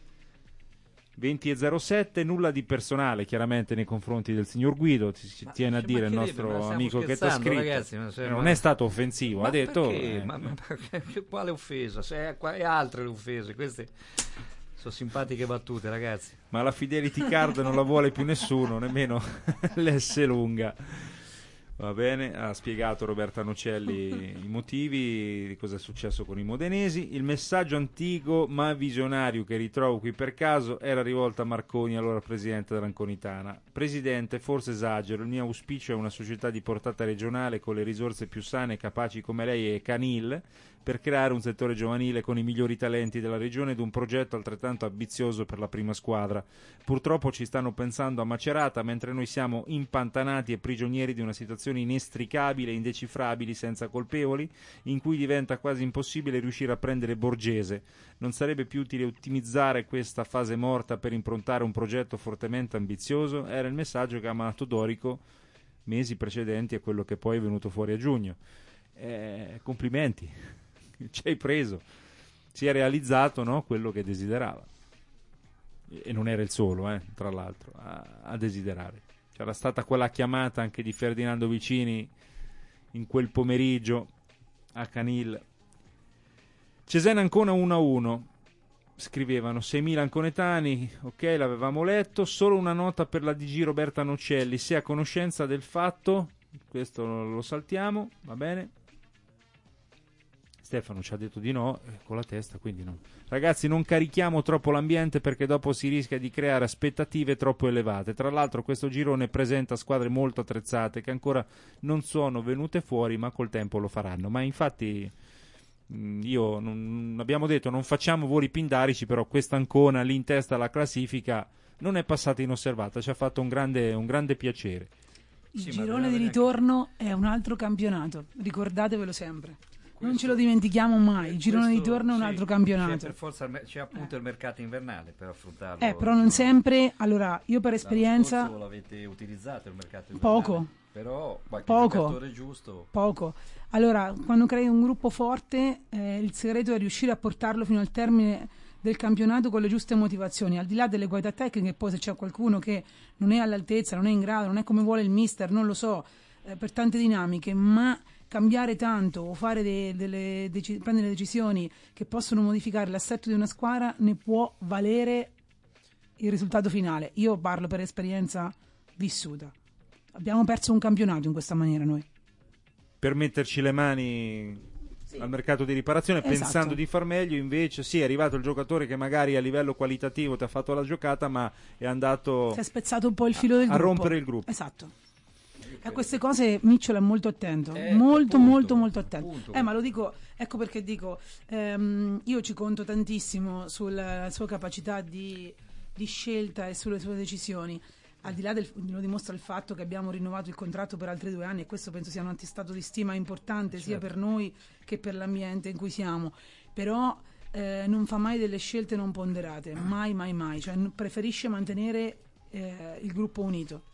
venti e zero sette, nulla di personale chiaramente nei confronti del signor Guido, ci, ci tiene a dire il nostro amico che ti ha scritto, ragazzi, ma se, non ma... è stato offensivo, ma ha detto perché? eh, ma, ma perché? Quale offesa? Se è, altre le offese, queste sono simpatiche battute, ragazzi, ma la Fidelity Card non la vuole più nessuno, nemmeno l'S lunga. Va bene, ha spiegato Roberta Nocelli i motivi di cosa è successo con i modenesi. Il messaggio antico ma visionario che ritrovo qui per caso era rivolto a Marconi, allora presidente dell'Anconitana. Presidente, forse esagero, il mio auspicio è una società di portata regionale con le risorse più sane e capaci come lei e Canil per creare un settore giovanile con i migliori talenti della regione ed un progetto altrettanto ambizioso per la prima squadra. Purtroppo ci stanno pensando a Macerata, mentre noi siamo impantanati e prigionieri di una situazione inestricabile, indecifrabili, senza colpevoli, in cui diventa quasi impossibile riuscire a prendere Borgese. Non sarebbe più utile ottimizzare questa fase morta per improntare un progetto fortemente ambizioso? Era il messaggio che ha mandato Dorico mesi precedenti a quello che poi è venuto fuori a giugno. Eh, complimenti, ci hai preso, si è realizzato, no, quello che desiderava, e non era il solo, eh, tra l'altro, a, a desiderare. C'era stata quella chiamata anche di Ferdinando Vicini in quel pomeriggio a Canil. Cesena Ancona uno a uno, scrivevano seimila anconetani, ok, l'avevamo letto. Solo una nota per la D G Roberta Nocelli, se a conoscenza del fatto, questo lo saltiamo, va bene. Stefano ci ha detto di no, eh, con la testa, quindi no. Ragazzi, non carichiamo troppo l'ambiente perché dopo si rischia di creare aspettative troppo elevate. Tra l'altro questo girone presenta squadre molto attrezzate che ancora non sono venute fuori, ma col tempo lo faranno. Ma infatti mh, io non, abbiamo detto non facciamo voli pindarici, però questa Ancona lì in testa alla classifica non è passata inosservata, ci ha fatto un grande, un grande piacere. Il Sì, girone di ritorno è un altro campionato, ricordatevelo sempre. Questo, non ce lo dimentichiamo mai, il girone di ritorno è un sì, altro campionato. C'è, per forza, c'è appunto eh. il mercato invernale per affrontarlo. Eh, però non sempre, allora io per esperienza... L'anno scorso l'avete utilizzato il mercato invernale? Poco. Però qualche poco, giocatore giusto... Poco. Allora, quando crei un gruppo forte, eh, il segreto è riuscire a portarlo fino al termine del campionato con le giuste motivazioni, al di là delle qualità tecniche. Poi se c'è qualcuno che non è all'altezza, non è in grado, non è come vuole il mister, non lo so, eh, per tante dinamiche, ma... cambiare tanto o fare de- delle dec- prendere decisioni che possono modificare l'assetto di una squadra ne può valere il risultato finale. Io parlo per esperienza vissuta. Abbiamo perso un campionato in questa maniera noi. Per metterci le mani sì. al mercato di riparazione, esatto. pensando di far meglio, invece sì, è arrivato il giocatore che magari a livello qualitativo ti ha fatto la giocata, ma è andato si è spezzato un po' il filo del a, gruppo. a rompere il gruppo. Esatto. A queste cose Micciola è molto attento, eh, molto appunto, molto molto attento. Appunto. Eh, ma lo dico, ecco perché dico, ehm, io ci conto tantissimo sulla sua capacità di, di scelta e sulle sue decisioni. Al di là del, lo dimostra il fatto che abbiamo rinnovato il contratto per altri due anni, e questo penso sia un attestato di stima importante, certo. sia per noi che per l'ambiente in cui siamo. Però eh, non fa mai delle scelte non ponderate, mai mai mai, cioè preferisce mantenere eh, il gruppo unito.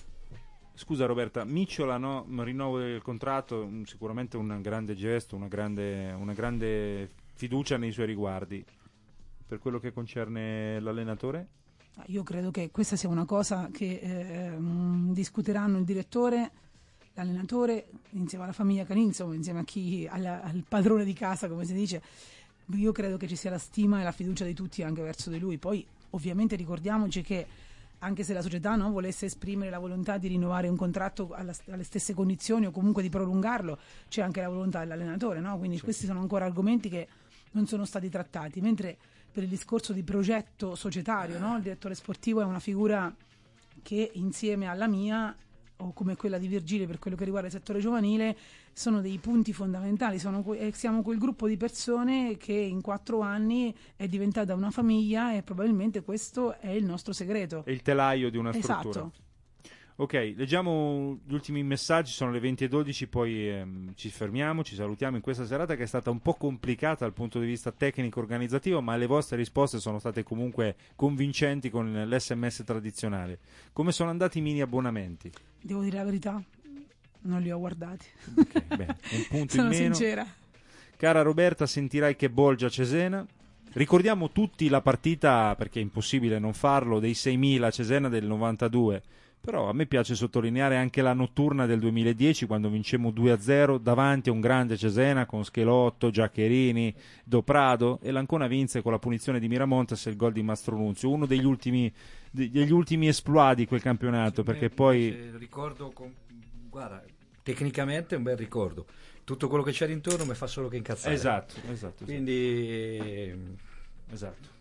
Scusa Roberta, Micciola, no, rinnovo del contratto, sicuramente un grande gesto, una grande, una grande fiducia nei suoi riguardi. Per quello che concerne l'allenatore? Io credo che questa sia una cosa che eh, discuteranno il direttore, l'allenatore, insieme alla famiglia Canini, insomma, insieme a chi, alla, al padrone di casa, come si dice. Io credo che ci sia la stima e la fiducia di tutti anche verso di lui. Poi ovviamente ricordiamoci che anche se la società no, volesse esprimere la volontà di rinnovare un contratto alla, alle stesse condizioni o comunque di prolungarlo, c'è anche la volontà dell'allenatore, no? Quindi sì. questi sono ancora argomenti che non sono stati trattati, mentre per il discorso di progetto societario, no? Il direttore sportivo è una figura che insieme alla mia o come quella di Virgilio per quello che riguarda il settore giovanile sono dei punti fondamentali. Sono, siamo quel gruppo di persone che in quattro anni è diventata una famiglia, e probabilmente questo è il nostro segreto. È il telaio di una struttura. Esatto. Ok, leggiamo gli ultimi messaggi, sono le venti e dodici, poi ehm, ci fermiamo, ci salutiamo in questa serata che è stata un po' complicata dal punto di vista tecnico-organizzativo, ma le vostre risposte sono state comunque convincenti con l'esse emme esse tradizionale. Come sono andati i mini abbonamenti? Devo dire la verità, non li ho guardati. Okay, bene, un punto sono in meno. sincera. Cara Roberta, sentirai che bolgia Cesena. Ricordiamo tutti la partita, perché è impossibile non farlo, dei seimila a Cesena del novantadue. Però a me piace sottolineare anche la notturna del duemiladieci, quando vincemmo due a zero davanti a un grande Cesena con Schelotto, Giaccherini, Doprado, e l'Ancona vinse con la punizione di Miramontes e il gol di Mastronunzio, uno degli ultimi, degli ultimi esploit di quel campionato, perché eh, poi ricordo con... guarda, tecnicamente è un bel ricordo, tutto quello che c'era intorno mi fa solo che incazzare. Esatto, esatto, esatto. Quindi esatto.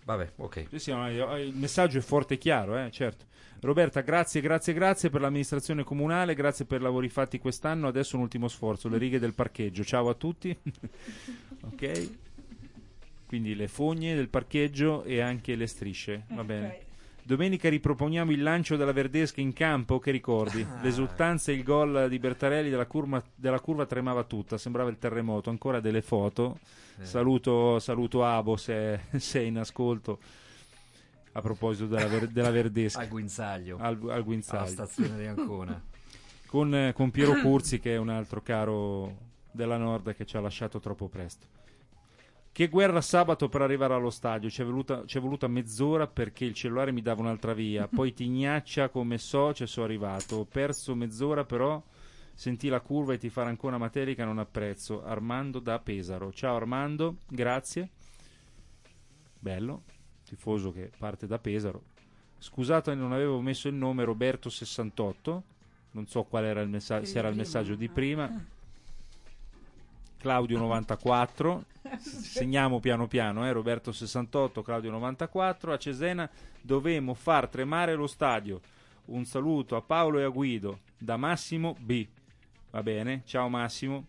Vabbè, ok. Sì, sì, il messaggio è forte e chiaro, eh, certo. Roberta, grazie, grazie, grazie per l'amministrazione comunale, grazie per i lavori fatti quest'anno. Adesso un ultimo sforzo, le righe del parcheggio. Ciao a tutti. Ok. Quindi le fogne del parcheggio e anche le strisce, va bene. Okay. Domenica riproponiamo il lancio della Verdesca in campo, che ricordi? Ah. L'esultanza e il gol di Bertarelli della curva, della curva tremava tutta, sembrava il terremoto. Ancora delle foto. Eh. Saluto, saluto Abo se, se è in ascolto. A proposito della, ver, della Verdesca. Al Guinzaglio. Al, al Guinzaglio. Alla stazione di Ancona. con, con Piero Curzi, che è un altro caro della Nord che ci ha lasciato troppo presto. Che guerra sabato per arrivare allo stadio, ci è voluta, ci è voluta mezz'ora perché il cellulare mi dava un'altra via, poi Tignaccia come so ci sono arrivato, ho perso mezz'ora però sentì la curva e ti farà ancora materica, non apprezzo. Armando da Pesaro. Ciao Armando, grazie. Bello, tifoso che parte da Pesaro. Scusate, non avevo messo il nome, Roberto sessantotto, non so qual era il messaggio, se era il messaggio di prima. Claudio novantaquattro, segniamo piano piano, eh? Roberto sessantotto, Claudio novantaquattro. A Cesena dovemmo far tremare lo stadio. Un saluto a Paolo e a Guido da Massimo B. Va bene, ciao Massimo.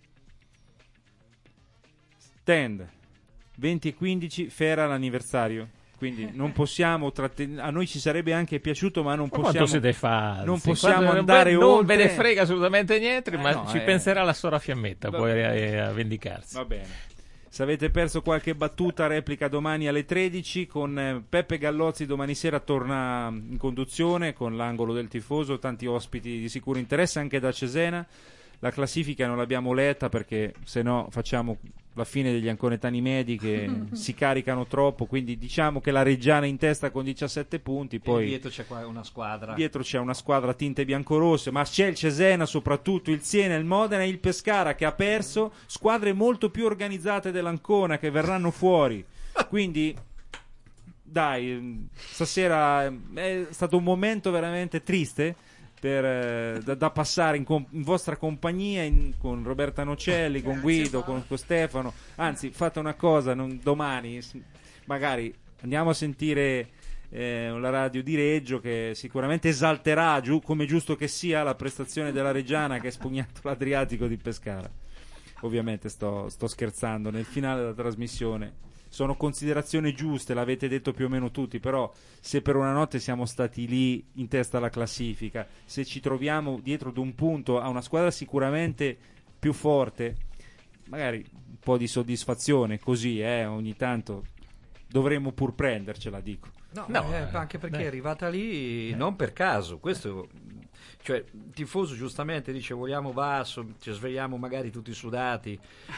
Stand venti e quindici, Fera l'anniversario. Quindi non possiamo tratten- a noi ci sarebbe anche piaciuto, ma non ma possiamo siete falsi. Non possiamo Quando andare non oltre. ve ne frega assolutamente niente, eh ma no, ci eh. penserà la Sora Fiammetta Va poi bene. a, a vendicarsi. Va bene. Se avete perso qualche battuta, replica domani alle tredici con eh, Peppe Gallozzi. Domani sera torna in conduzione con l'angolo del tifoso, tanti ospiti di sicuro interesse anche da Cesena. La classifica non l'abbiamo letta perché se no facciamo la fine degli anconetani medi che si caricano troppo, quindi diciamo che la Reggiana in testa con diciassette punti, poi e dietro c'è qua una squadra dietro c'è una squadra tinte biancorosse, ma c'è il Cesena, soprattutto il Siena, il Modena e il Pescara che ha perso, squadre molto più organizzate dell'Ancona che verranno fuori, quindi dai, stasera è stato un momento veramente triste per, eh, da, da passare in, com- in vostra compagnia in, con Roberta Nocelli, con Guido, con, con Stefano. Anzi, fate una cosa, non, domani magari andiamo a sentire eh, la radio di Reggio che sicuramente esalterà, giù, come giusto che sia, la prestazione della Reggiana che ha spugnato l'Adriatico di Pescara. Ovviamente sto, sto scherzando, nel finale della trasmissione sono considerazioni giuste, l'avete detto più o meno tutti, però se per una notte siamo stati lì in testa alla classifica, se ci troviamo dietro ad un punto a una squadra sicuramente più forte, magari un po' di soddisfazione così, eh, ogni tanto dovremmo pur prendercela, dico. No, no eh, anche perché dai. È arrivata lì non per caso, questo, cioè il tifoso giustamente dice vogliamo basso, ci svegliamo magari tutti sudati,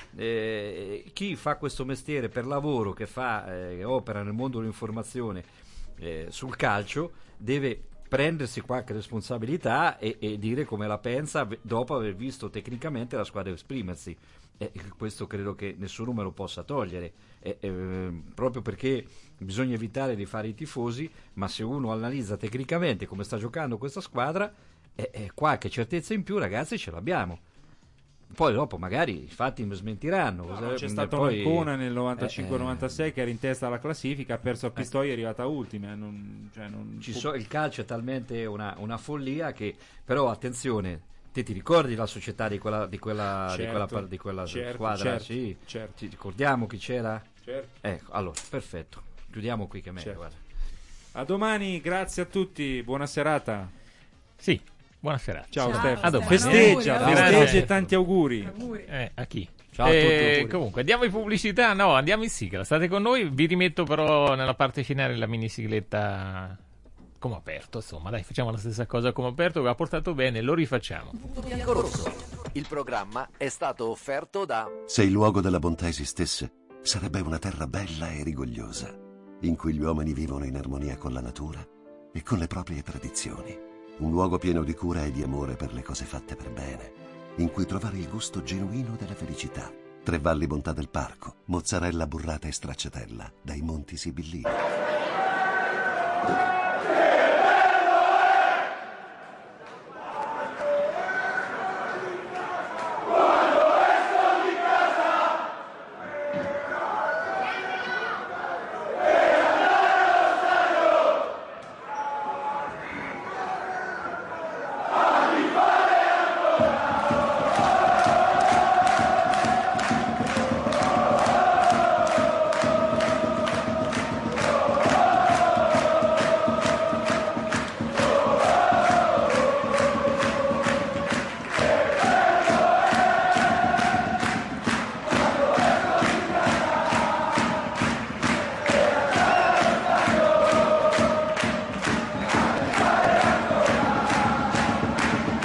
eh, chi fa questo mestiere per lavoro, che fa, eh, che opera nel mondo dell'informazione eh, sul calcio, deve prendersi qualche responsabilità e, e dire come la pensa dopo aver visto tecnicamente la squadra esprimersi. Eh, questo credo che nessuno me lo possa togliere, eh, eh, proprio perché bisogna evitare di fare i tifosi, ma se uno analizza tecnicamente come sta giocando questa squadra, eh, eh, qualche certezza in più, ragazzi, ce l'abbiamo. Poi dopo magari i fatti mi smentiranno. No, no, c'è stato poi... Ancona nel novantacinque novantasei eh, che era in testa alla classifica, ha perso a Pistoia, è arrivata ultima. Non, cioè non... Ci so, il calcio è talmente una, una follia che, però attenzione, te ti ricordi la società di quella, di quella, certo, di quella, di quella certo, squadra? Certo, sì, certo. Ci ricordiamo chi c'era? Certo. Ecco, allora, perfetto. Chiudiamo qui che è meglio. Certo. Guarda. A domani, grazie a tutti, buona serata. Sì, buona serata. Ciao, Ciao Stefano. A domani. Festeggia, Auguri, festeggia e tanti auguri. auguri. Eh, a chi? Ciao a eh, tutti. Comunque, andiamo in pubblicità? No, andiamo in sigla. State con noi, vi rimetto però nella parte finale la mini sigletta come aperto, insomma, dai, facciamo la stessa cosa come aperto, che ha portato bene, lo rifacciamo. Biancorosso. Il programma è stato offerto da... Se il luogo della bontà esistesse, sarebbe una terra bella e rigogliosa, in cui gli uomini vivono in armonia con la natura e con le proprie tradizioni. Un luogo pieno di cura e di amore per le cose fatte per bene, in cui trovare il gusto genuino della felicità. Tre Valli Bontà del Parco, mozzarella burrata e stracciatella, dai Monti Sibillini.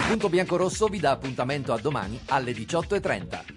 Punto Biancorosso vi dà appuntamento a domani alle diciotto e trenta.